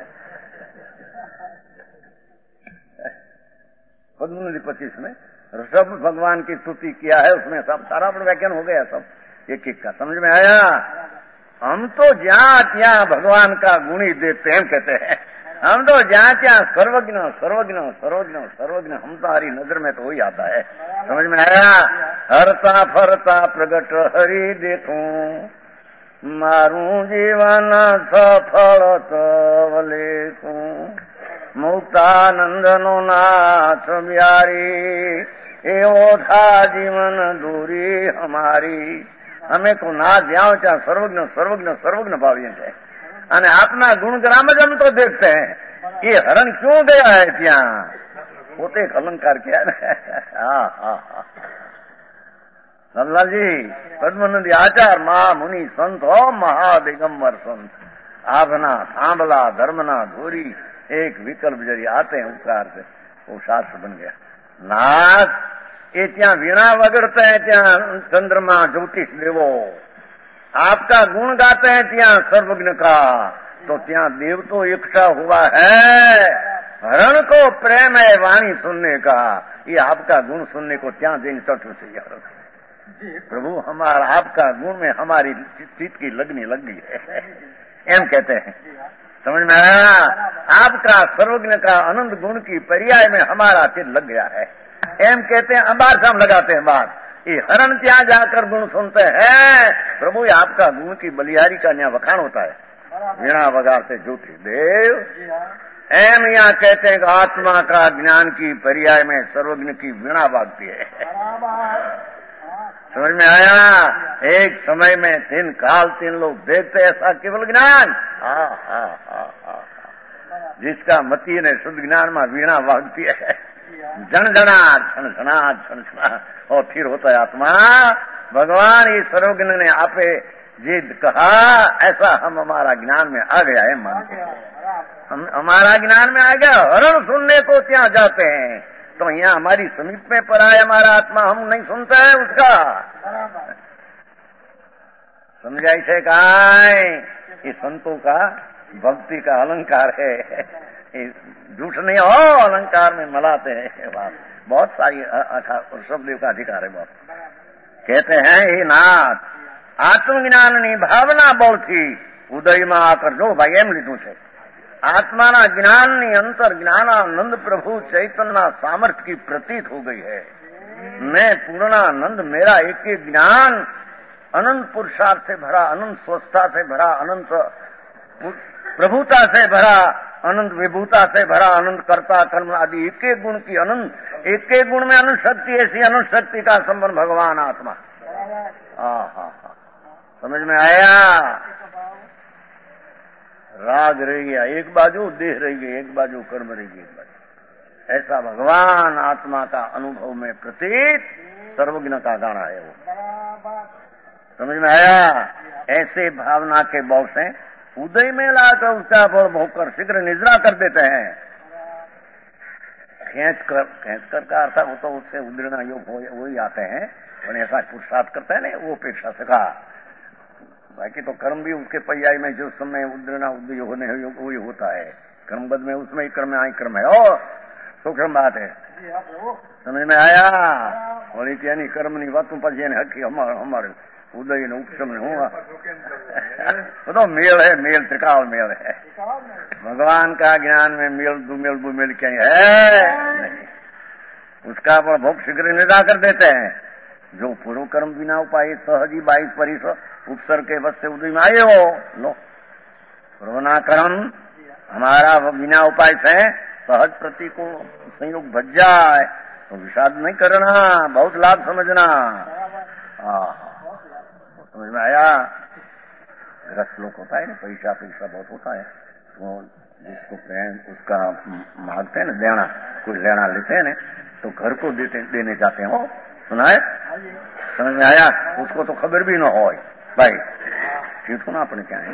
पद्मनदी पच्चीस में ऋषभ भगवान की स्तुति किया है उसमें सब सारा व्याख्यान हो गया सब एक एक का। समझ में आया? हम तो जहाँ ત્યાં भगवान का गुणी देते हैं कहते हैं हम तो जहाँ ત્યાં सर्वज्ञ सर्वज्ञ सर्वज्ञ सर्वज्ञ, हम तो हमारी नजर में तो वही आता है। समझ में आया? हरता फरता प्रगट हरि देखूं, मारू जीवन सफल तव लेखूं, मुक्तानंद नो नाथ बिहारी, एवो था जीवन दूरी हमारी। हमें तो ना ज्યાં ત્યાં सर्वज्ञ सर्वज्ञ सर्वज्ञ भाविए છે અને આપના ગુણગ્રામ જ हम तो देखते हैं। ये हरण क्यों गया है ત્યાં? પોતે એક અલંકાર क्या है। हाँ हाँ हाँ नंदलाल जी, पद्मनंदी आचार महा मुनि संत हो महादिगंबर संत, आभना सांभला धर्मना धोरी, एक विकल्प जरी आते हैं उपकार से, वो शास्त्र बन गया। नाथ ये त्या वीणा वगड़ते हैं, त्या चंद्रमा ज्योतिष देवो, आपका गुण गाते हैं त्या सर्वज्ञ का, तो त्या देव तो इच्छा हुआ है। हरण को प्रेम है वाणी सुनने का, ये आपका गुण सुनने को त्या दिन तट से यार प्रभु हमारा आपका गुण में हमारी चित्त की लगनी लग गई है, एम कहते हैं। समझ में आया? आपका सर्वज्ञ का आनंद गुण की पर्याय में हमारा चित्त लग गया है, एम कहते हैं। अंबार से हम लगाते हैं बात, ये हरण त्या जाकर गुण सुनते हैं। प्रभु आपका गुण की बलिहारी का न्याय वखाण होता है, वीणा वगाड़ते ज्योति देव, एम यहाँ कहते हैं कि आत्मा का ज्ञान की पर्याय में सर्वज्ञ की वीणा बाजती है। समझ में आया? एक समय में तीन काल तीन लोग देखते ऐसा केवल ज्ञान, हाँ हाँ हाँ हाँ जिसका मती ने शुद्ध ज्ञान में वीणा बाजती है, झणझणा झणझणा झणझणा, और फिर होता है आत्मा। भगवान ये सर्वज्ञ ने आपे जिद कहा, ऐसा हम हमारा ज्ञान में आ गया है, मान के हम हमारा ज्ञान में आ गया। हरण सुनने को ત્યાં जाते हैं, तो यहाँ हमारी समीप में पड़ा है हमारा आत्मा, हम नहीं सुनता है उसका। समझाई से कहा ये संतों का भक्ति का अलंकार है, झूठ नहीं हो, अलंकार में मलाते हैं। बहुत सारी ऋषभदेव का अधिकार है। बहुत कहते हैं हे नाथ, आत्मज्ञान ની ભાવના બળથી ઉદયમાં આકર જો ભાઈ એમ લીધું છે, आत्माना ज्ञाननी अंतर ज्ञानानंद प्रभु चैतन्य सामर्थ्य की प्रतीत हो गई है। मैं पूर्णानंद, मेरा एक एक ज्ञान अनंत पुरुषार्थ से भरा, अनंत स्वस्थता से भरा, अनंत प्रभुता से भरा, अनंत विभूता से भरा, अनंत कर्ता कर्म आदि एक एक गुण की अनंत, एक एक गुण में अनंत शक्ति, ऐसी अनंत शक्ति का संबंध भगवान आत्मा। हाँ हाँ हाँ समझ में आया? राग रह गया एक बाजू, देह रह गई एक बाजू, कर्म रह गई एक बाजू। ऐसा भगवान आत्मा का अनुभव में प्रतीत सर्वज्ञ का गाना है वो। समझ में आया? ऐसे भावना के बल से उदय में लाकर उसका बल भोकर शीघ्र निद्रा कर देते हैं। खेच कर खेच कर का अर्थ वो तो उससे उदृढ़ योग वही आते हैं, और ऐसा पुरुषार्थ करता है ना, वो अपेक्षा से कहा। बाकी तो कर्म भी उसके पर्याय में जो समय उद्दीर्णा उद्दय होने वही होता है, कर्मबद्ध में उसमें ही कर्म आई कर्म है, और सूक्ष्म बात है। समझ में आया? और यानी कर्म नहीं बातों पर जेने हकी हमारे हमारे उदय ने उपशम ने हुआ वो तो मेल है, मेल त्रिकाल मेल है। भगवान का ज्ञान में मेल दुमेल बुमेल क्या है नहीं, उसका पर भोग शीघ्र निदा कर देते हैं। जो पूर्व कर्म बिना उपाय सहजी बाईस परिस उपसर के वश से उदय में आए हो, लो पूर्वना कर्म हमारा बिना उपाय से सहज प्रतिकूल संयोग भज जाए तो विषाद नहीं करना, बहुत लाभ समझना। समझ में आया? ग्रस्त लोग होता है ना, पैसा पैसा बहुत होता है, वो जिसको प्रेम उसका मांगते हैं ना, देना कुछ लेना लेते हैं ना, तो घर को देते देने जाते हैं। हो सुना है? समझ में आया? उसको तो खबर भी न हो भाई। ठीक ना? अपने क्या है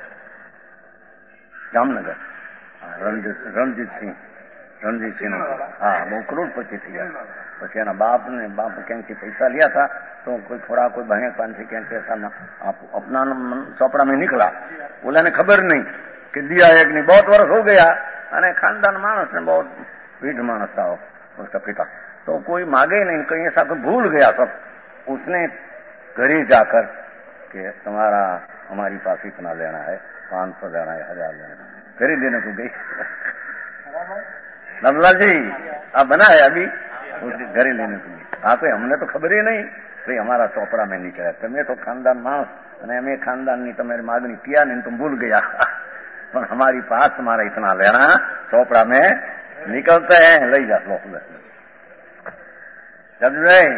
जामनगर रणजीत रणजीत सिंह रणजीत सिंह हाँ वो करोड़पति थी। પછી એના બાપ ને બાપ ક્યાંકથી પૈસા लिया था, तो कोई थोड़ा कोई बहन पान से क्या ऐसा ना आप अपना चौपड़ा में निकला, बोला ने खबर नहीं कि दिया एक नहीं, बहुत वर्ष हो गया, अने खानदान मानस ने बहुत पीठ मानस था उसका पिता, तो कोई मांगे नहीं, कहीं ऐसा तो भूल गया सब। उसने घरे जाकर कि तुम्हारा हमारी पास इतना लेना है, पांच सौ लेना है, हजार लेना है, घरे देने को गई। नंदलाल जी आप बना है अभी उसके घरे लेने को गई। हाँ तो हमने तो खबर ही नहीं भाई हमारा ચોપડા में निकला। તમે तो खानदान मांस અને અમે खानदान તમારી मागणी किया नहीं तुम भूल गया पर हमारी पास तुम्हारा इतना लेना ચોપડા में निकलते हैं ले जा लो जब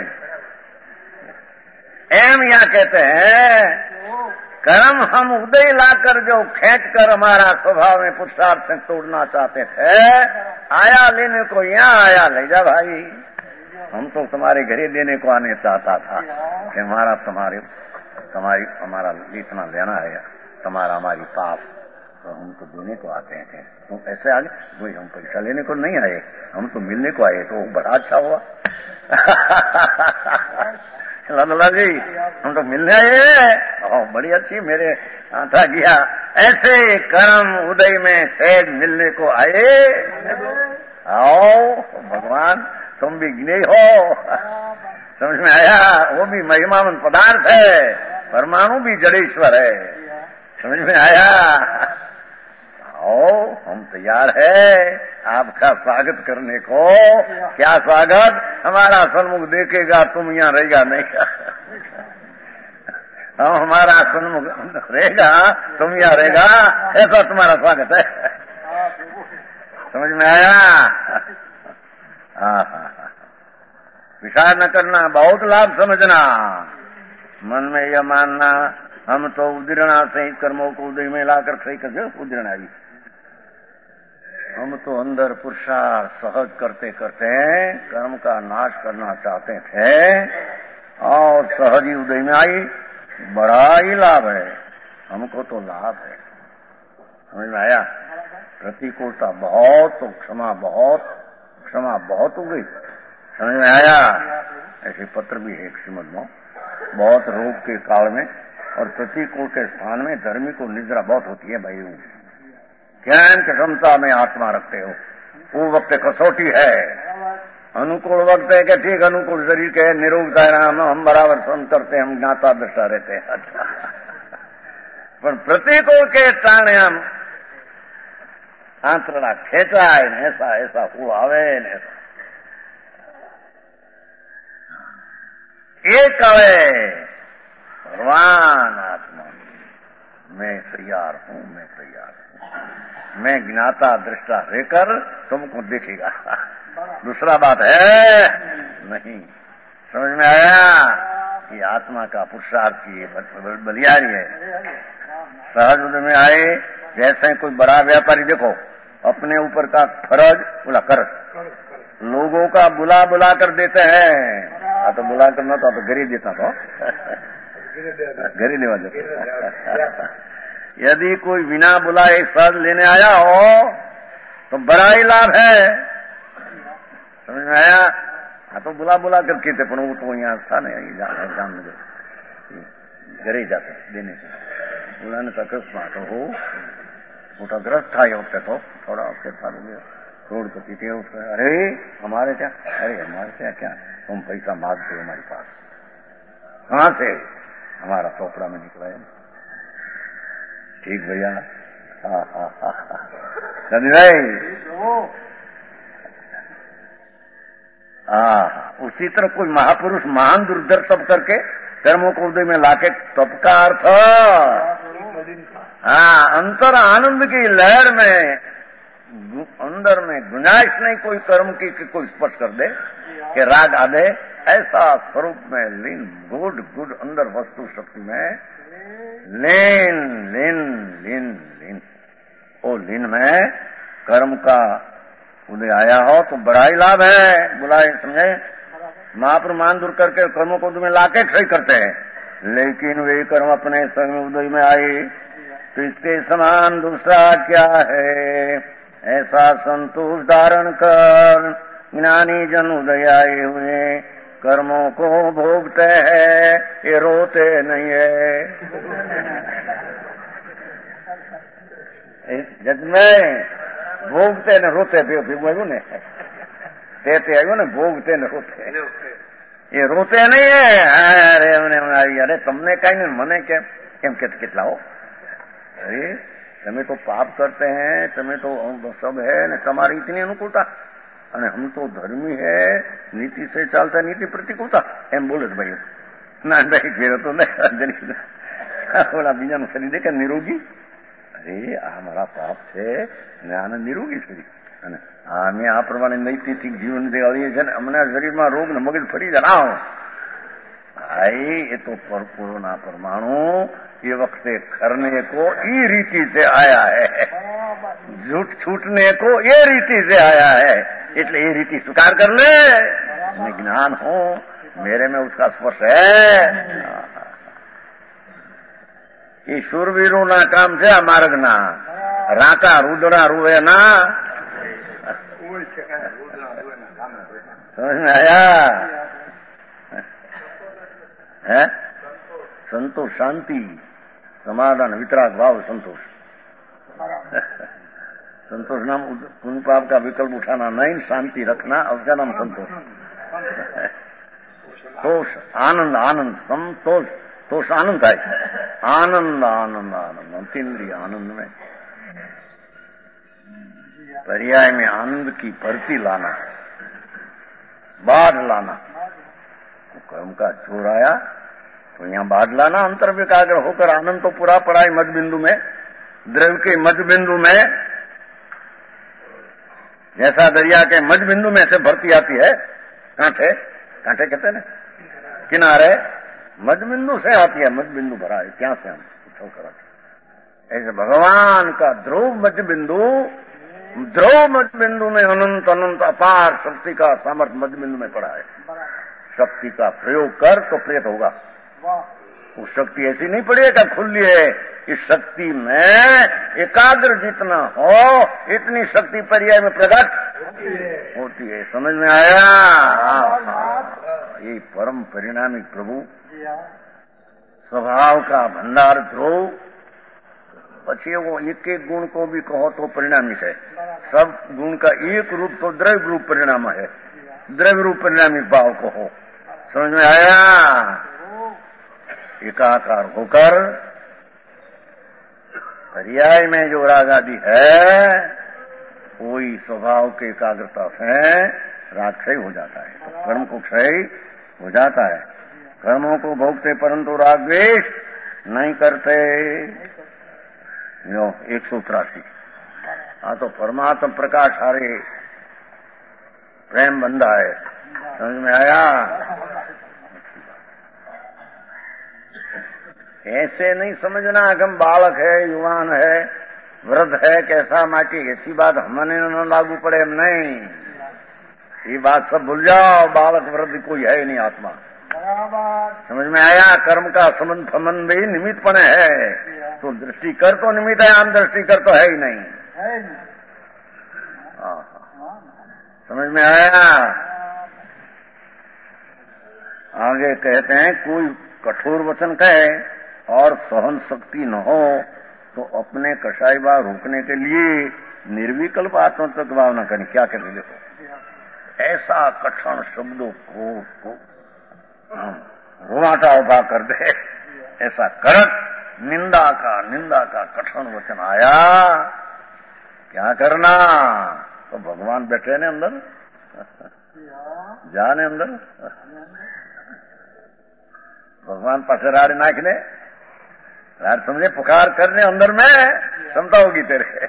एम यहाँ कहते हैं कर्म हम उदय लाकर जो खींच कर हमारा स्वभाव में पुरुषार्थ से तोड़ना चाहते थे आया लेने को यहाँ आया ले जा भाई। हम तो तुम्हारे घरे देने को आने चाहता था कि हमारा तुम्हारे तुम्हारी हमारा इतना लेना है तुम्हारा हमारी पाप तो हम तो देने को आते हैं। तुम तो ऐसे आगे कोई हम पैसा लेने को नहीं आए हम तो मिलने को आए तो बड़ा अच्छा हुआ। लाला जी हम तो मिलने आए बड़ी अच्छी मेरे आता गया। ऐसे कर्म उदय में सहज मिलने को आए। आओ भगवान तुम भी गिने हो समझ में आया। वो भी महिमावन पदार्थ है परमाणु भी जड़ेश्वर है समझ में आया। आओ हम तैयार है आपका स्वागत करने को। क्या स्वागत हमारा सन्मुख देखेगा तुम यहाँ रहेगा नहीं हम हमारा सन्मुख रहेगा तुम यहाँ रहेगा ऐसा तुम्हारा स्वागत है समझ में आया। विचार न करना बहुत लाभ समझना मन में यह मानना हम तो उदीरणा से कर्मों को उदय में लाकर सही कर उदीरणा भी हम तो अंदर पुरुषार्थ सहज करते करते कर्म का नाश करना चाहते थे और सहज ही उदय में आई बड़ा ही लाभ है हमको तो लाभ है समझ में आया। प्रतिकूलता बहुत तो क्षमा बहुत क्षमा बहुत हो गई समझ में आया। ऐसे पत्र भी है श्रीमद में बहुत रोग के काल में और प्रतिकूल के स्थान में धर्मी को निद्रा बहुत होती है भाई। ज्ञान की क्षमता में आत्मा रखते हो वो वक्त कसौटी है। अनुकूल वक्त है कि ठीक अनुकूल शरीर के निरोगता नाम हम बराबर सहन करते हम ज्ञाता दृष्टा रहते हैं पर प्रतिकूल के टाण हम आंतरणा खेचा है ऐसा ऐसा हुआ आवे ऐसा एक आवे भगवान आत्मा मैं तैयार हूं मैं तैयार हूं मैं ज्ञाता दृष्टा रहकर तुमको देखेगा। दूसरा बात है नहीं समझ में आया कि आत्मा का पुरुषार्थ की बलियारी है। सहज में आए जैसे कोई बड़ा व्यापारी देखो अपने ऊपर का फर्ज बोला कर लोगों का बुला बुला कर देते हैं। आ तो बुला कर ना तो, तो गरीब देता तो गरीब लेवा देता। यदि कोई बिना बुलाए सहज लेने आया हो तो बड़ा ही लाभ है समझ में आया। हाँ तो बुला बुला कर कहते पर वो तो यहाँ था नहीं जान घरे जाते देने से बुलाने का अकस्मात हो मोटाग्रस्त था ये वक्त तो थोड़ा वक्त था रोड को पीटे उसका अरे हमारे क्या अरे हमारे क्या क्या तुम पैसा मांगते हो हमारे पास कहाँ से हमारा चौपड़ा में निकला है ठीक भैया हाँ हाँ हाँ हाँ भाई हाँ उसी तरह कोई महापुरुष महान दुर्दर्शन करके कर्मों को उदय में लाके तब का अर्थ हाँ अंतर आनंद की लहर में अंदर में गुंजाइश नहीं कोई कर्म की कि कोई स्पर्श कर दे कि राग आ दे ऐसा स्वरूप में लीन गुड गुड अंदर वस्तु शक्ति में लीन लीन लीन लीन ओ लीन में कर्म का उदय आया हो तो बड़ा ही लाभ है। बुलाए समझे महापुरुष मान दूर करके कर्मों को उदय में लाके क्षय करते हैं लेकिन वे कर्म अपने संग में उदय में आए तो इसके समान दूसरा क्या है। ऐसा संतोष धारण कर ज्ञानी जन उदय आए हुए कर्मों को भोगते हैं ये रोते नहीं है। जज में भोगते न रोते भीगू ने कहते आयो ने भोगते न रोते ये रोते नहीं है। अरे अरे तुमने कहीं नहीं मने केम केम के कितना हो अरे તમે તો પાપ કરते हैं, તમે તો सब है ને તમારી इतनी अनुकूलता અને हम तो धर्मी है, नीति से चालता नीति प्रतिकूलता એમ બોલે છે ભાઈ. ના ભાઈ ફેર તો નહીં ઓલા બીજાનું શરીર દેખે નિરોગી, અરે આ મારા પાપ છે ને આને નિરોગી શરીર અને અમે આ પ્રમાણે નૈતિક જીવન જે હળીએ છે ને અમને શરીરમાં રોગ ને મગજ ફરી જાય. भाई ये तो परपुरोना परमाणु ये वक्त करने को ई रीति से आया है, झूठ छूटने को ये रीति से आया है, इसलिए ये रीति स्वीकार कर ले. मैं ज्ञान हूं, मेरे में उसका स्पर्श है. ये शूरवीरों ना काम છે આ માર્ગના, રાકા રુદરા રૂવે ના. समझ में आया है? संतोष, शांति, समाधान, वितराग भाव, संतोष. संतोष नाम पुण्य पाप का विकल्प उठाना नहीं, शांति रखना, उसका नाम संतोष. तोष आनंद, आनंद, संतोष, तोष आनंद है, आनंद आनंद आनंद अंतिन्द्रिय आनंद में पर्याय में आनंद की भरती लाना, बाढ़ लाना. कर्म का चोर आया तो यहाँ बाढ़ लाना, अंतर विकाग्र होकर आनंद तो पूरा पड़ा है मध्य बिंदु में, द्रव्य के मध्य बिंदु में. जैसा दरिया के मध्य बिंदु में से भरती आती है, कांठे कांठे कहते हैं ना, किनारे मध्य बिंदु से आती है, मध्य बिंदु भरा है, क्या से हम उत्सव कराते. ऐसे भगवान का ध्रुव मध्य बिंदु, ध्रुव मध्य बिंदु में अनंत अनंत अपार शक्ति का सामर्थ्य मध्य बिंदु में पड़ा है. शक्ति का प्रयोग कर तो प्रेत होगा. वो शक्ति ऐसी नहीं पड़ेगा खुली है. इस शक्ति में एकाग्र जितना हो इतनी शक्ति पर्याय में प्रकट होती है. समझ में आया? ये परम परिणामी प्रभु, स्वभाव का भंडार ध्रुव. પછી वो एक एक गुण को भी कहो तो परिणामी है. सब गुण का एक रूप तो द्रव्य रूप परिणाम है, द्रव्य रूप परिणामी भाव को हो. समझ में आया? एकाकार होकर पर्याय में जो राग आदि है कोई स्वभाव के एकाग्रता से राग क्षय हो जाता है, तो कर्म को क्षय हो जाता है. कर्मों को भोगते परंतु राग द्वेष नहीं करते. यो एक सौ तिरासी. हाँ तो परमात्मा प्रकाश हारे प्रेम बंधा है. समझ में आया? ऐसे नहीं समझना कि हम बालक है, युवान है, वृद्ध है, कैसा माटी, ऐसी बात हमने न लागू पड़े. हम नहीं, ये बात सब भूल जाओ. बालक वृद्ध कोई है ही नहीं, आत्मा. समझ में आया? कर्म का संबंध संबंध भी निमित्तपण है. तो दृष्टि कर तो निमित्त है, आम दृष्टि कर तो है ही नहीं. समझ में आया? आगे कहते हैं कोई कठोर वचन कहे और सहन शक्ति न हो तो अपने कषाय भाव रोकने के लिए निर्विकल्प आत्म तत्व भावना करें. क्या करें? देखो ऐसा कठिन शब्दों को, को रोवाटा उभा कर दे, ऐसा करत निंदा का निंदा का कठिन वचन आया. क्या करना? तो भगवान बैठे ने अंदर, जाने अंदर भगवान पास राड़ नाखने, राड़ समझे पुकार करने अंदर में क्षमता होगी तेरे.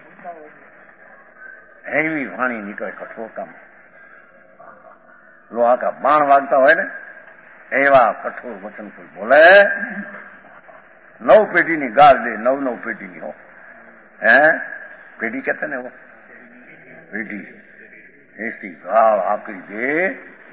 हैवी वाणी निकले कठोर काम, लोहा का बाण वागता हो ने एवा कठोर वचन कोई बोले. नौ पेटी नी गाल दे, नव नौ पेटी नी हो है. पेटी कहते ने वो पेटी ऐसी गाल आकरी दे.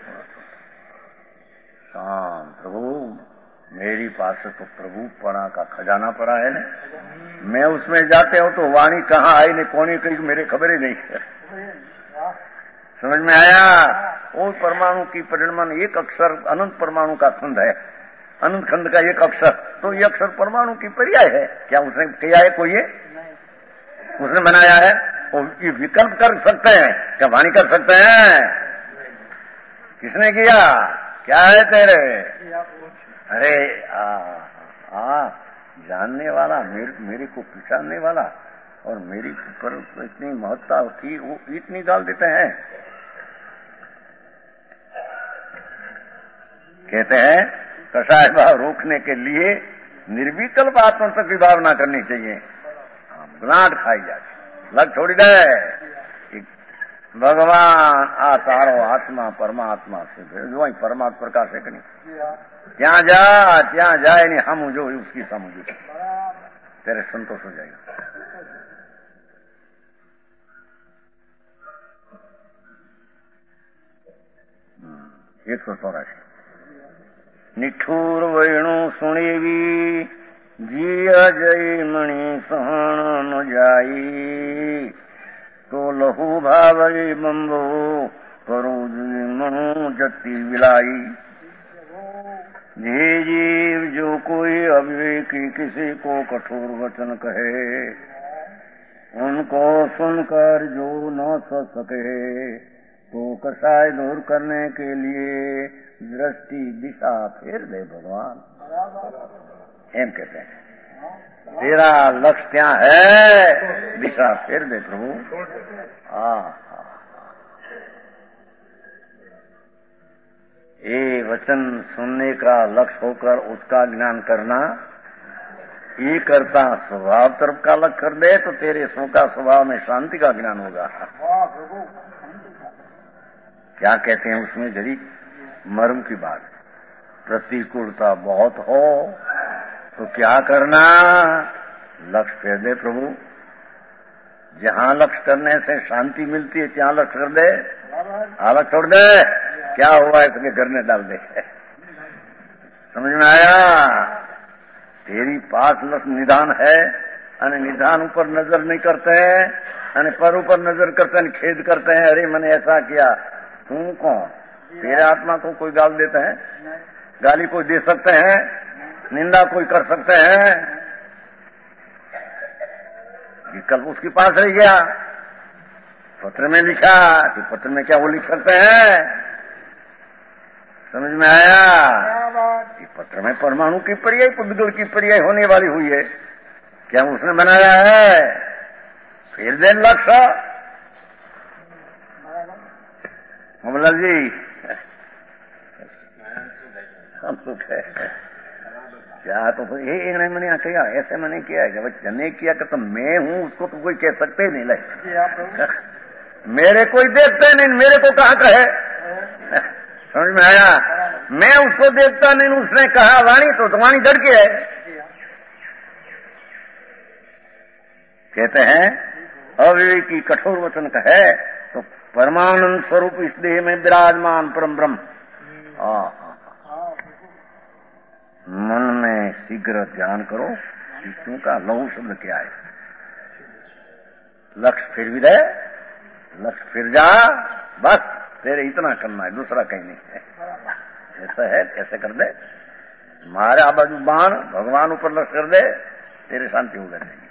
शाम प्रभु मेरी पास तो प्रभु पणा का खजाना पड़ा है ने, मैं उसमें जाते हूं तो वाणी कहाँ आई ने कौन कही मेरे खबर ही नहीं है. समझ में आया? वो परमाणु की परिणाम एक अक्षर अनंत परमाणु का खंड है, अनंत खंड का एक अक्षर, तो ये अक्षर परमाणु की पर्याय है. क्या उसने किया है? कोई है उसने बनाया है? वो ये विकल्प कर सकते हैं, क्या वाणी कर सकते हैं? किसने किया? क्या है तेरे? अरे आ, आ, जानने वाला, मेरे, मेरे को पहचानने वाला और मेरी पर इतनी महत्ता थी, वो ईट निकाल देते हैं। कहते हैं कषाय भाव रोकने के लिए निर्विकल्प आत्मा तक की भावना करनी चाहिए। ग्लाट खाई जाती, लग छोड़ी दे भगवान आ तारो आत्मा परमात्मा से जो परमात्मा प्रकाश है कहीं त्या जा त्या जाए नहीं, हम जो उसकी समझ तेरे संतोष हो जाएगा। एक सौ चौरासी निठूर वेणु सुणीवी जी अजय मणि सहन न जाई तो लहू भावई बम्बो करो जी मनु जति विलाई। जे जीव जो कोई अविवेकी किसी को कठोर वचन कहे, उनको सुनकर जो न सह सके तो कषाय दूर करने के लिए दृष्टि दिशा फेर दे भगवान। एम कहते हैं तेरा लक्ष्य क्या है, दिशा फेर दे प्रभु। हाँ, ये वचन सुनने का लक्ष्य होकर उसका ज्ञान करना, ये करता स्वभाव तरफ का लक्ष्य कर दे तो तेरे सो का स्वभाव में शांति का ज्ञान होगा। क्या कहते हैं उसमें जरी मर्म की बात, प्रतिकूलता बहुत हो तो क्या करना, लक्ष्य फेर दे प्रभु। जहां लक्ष्य करने से शांति मिलती है ત્યાં लक्ष्य कर दे, अलग छोड़ दे, क्या हुआ इसके करने डाल दे। समझ में आया? तेरी पास लक्ष्य निदान है, अने निदान ऊपर नजर नहीं करते हैं, अने पर ऊपर नजर करते हैं, खेद करते हैं, अरे मैंने ऐसा किया। तू कौन? तेरे आत्मा को कोई गाल देते हैं? गाली कोई दे सकते हैं? निंदा कोई कर सकते हैं? विकल्प उसके पास रह गया। पत्र में लिखा कि पत्र में क्या वो लिख सकते हैं? समझ में आया? कि पत्र में परमाणु की पर्याय पुद्गल की पर्याय होने वाली हुई है, क्या उसने बनाया है? फिर दे लक्ष्य। मोहम्मद जी हम सुख है क्या? तो ये इन्होंने मैंने किया, ऐसे मैंने किया है कि जने किया कि तो मैं हूं, उसको तो कोई कह सकते ही नहीं। ले मेरे कोई देखते नहीं, मेरे को कहा कहे। समझ में आया? मैं उसको देखता नहीं, उसने कहा वाणी तो वाणी डर के है। कहते हैं अविवेकी कठोर वचन कहे तो परमानंद स्वरूप इस देह में विराजमान परम ब्रह्म मन में शीघ्र ध्यान करो। शिष्यों का लहू शब्द क्या है? लक्ष्य फिर भी रहे, लक्ष्य फिर जा, बस तेरे इतना करना है, दूसरा कहीं नहीं है। ऐसा है, ऐसे कर दे, मारे आबाजू बाण भगवान ऊपर लक्ष्य कर दे, तेरे शांति हो जाएगी।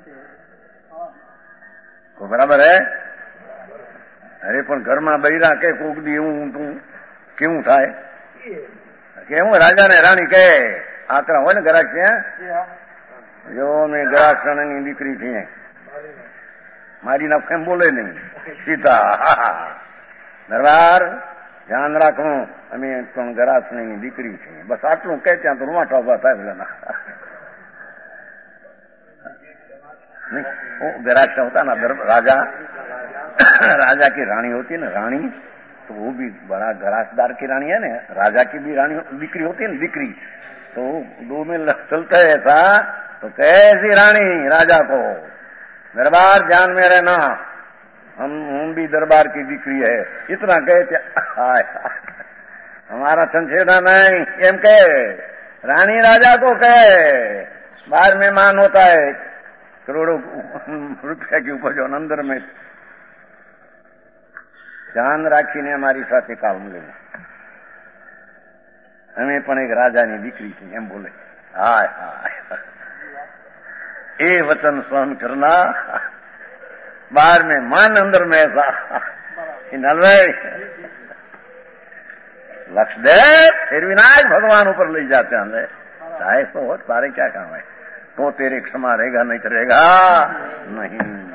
तो बराबर है? अरे पण घर में बहिरा के कोक दी हूं तू केवं थाय केवं राजा ने राणी के आकरा हो ने ग्राहक छे जो मैं ग्राहक नी दीकरी थी मारी ना फेम बोले नहीं सीता दरबार ध्यान राखो अमे पण ग्राहक नी दीकरी छे बस आटलू कहे त्या तो रूमाटा उभा थाय बोला नहीं वो ग्राहक होता ना राजा राजा की रानी होती है ना रानी, तो वो भी बड़ा गरासदार की रानी है ना, राजा की भी रानी दीकरी होती है ना दीकरी, तो दो में चलता है ऐसा। तो कैसी रानी राजा को दरबार ध्यान में रहना, हम हम भी दरबार की दीकरी है, इतना कहे हमारा संशेदा नहीं एम कहे रानी राजा को कहे बाहर मेहमान होता है करोड़ों रुपया की ऊपर जो अंदर में ધ્યાન રાખીને અમારી સાથે કામ લેવું, અમે પણ એક રાજાની દીકરી છીએ એમ બોલે। હાય હાય એ વચન सहन करना बाहर में मान अंदर में ऐसा लक्ष्य दे फिर विनायक भगवान ऊपर ले जाते हैं। चाहे तो हो तारे क्या काम है, तो तेरे क्षमा रहेगा, नहीं तो रहेगा नहीं।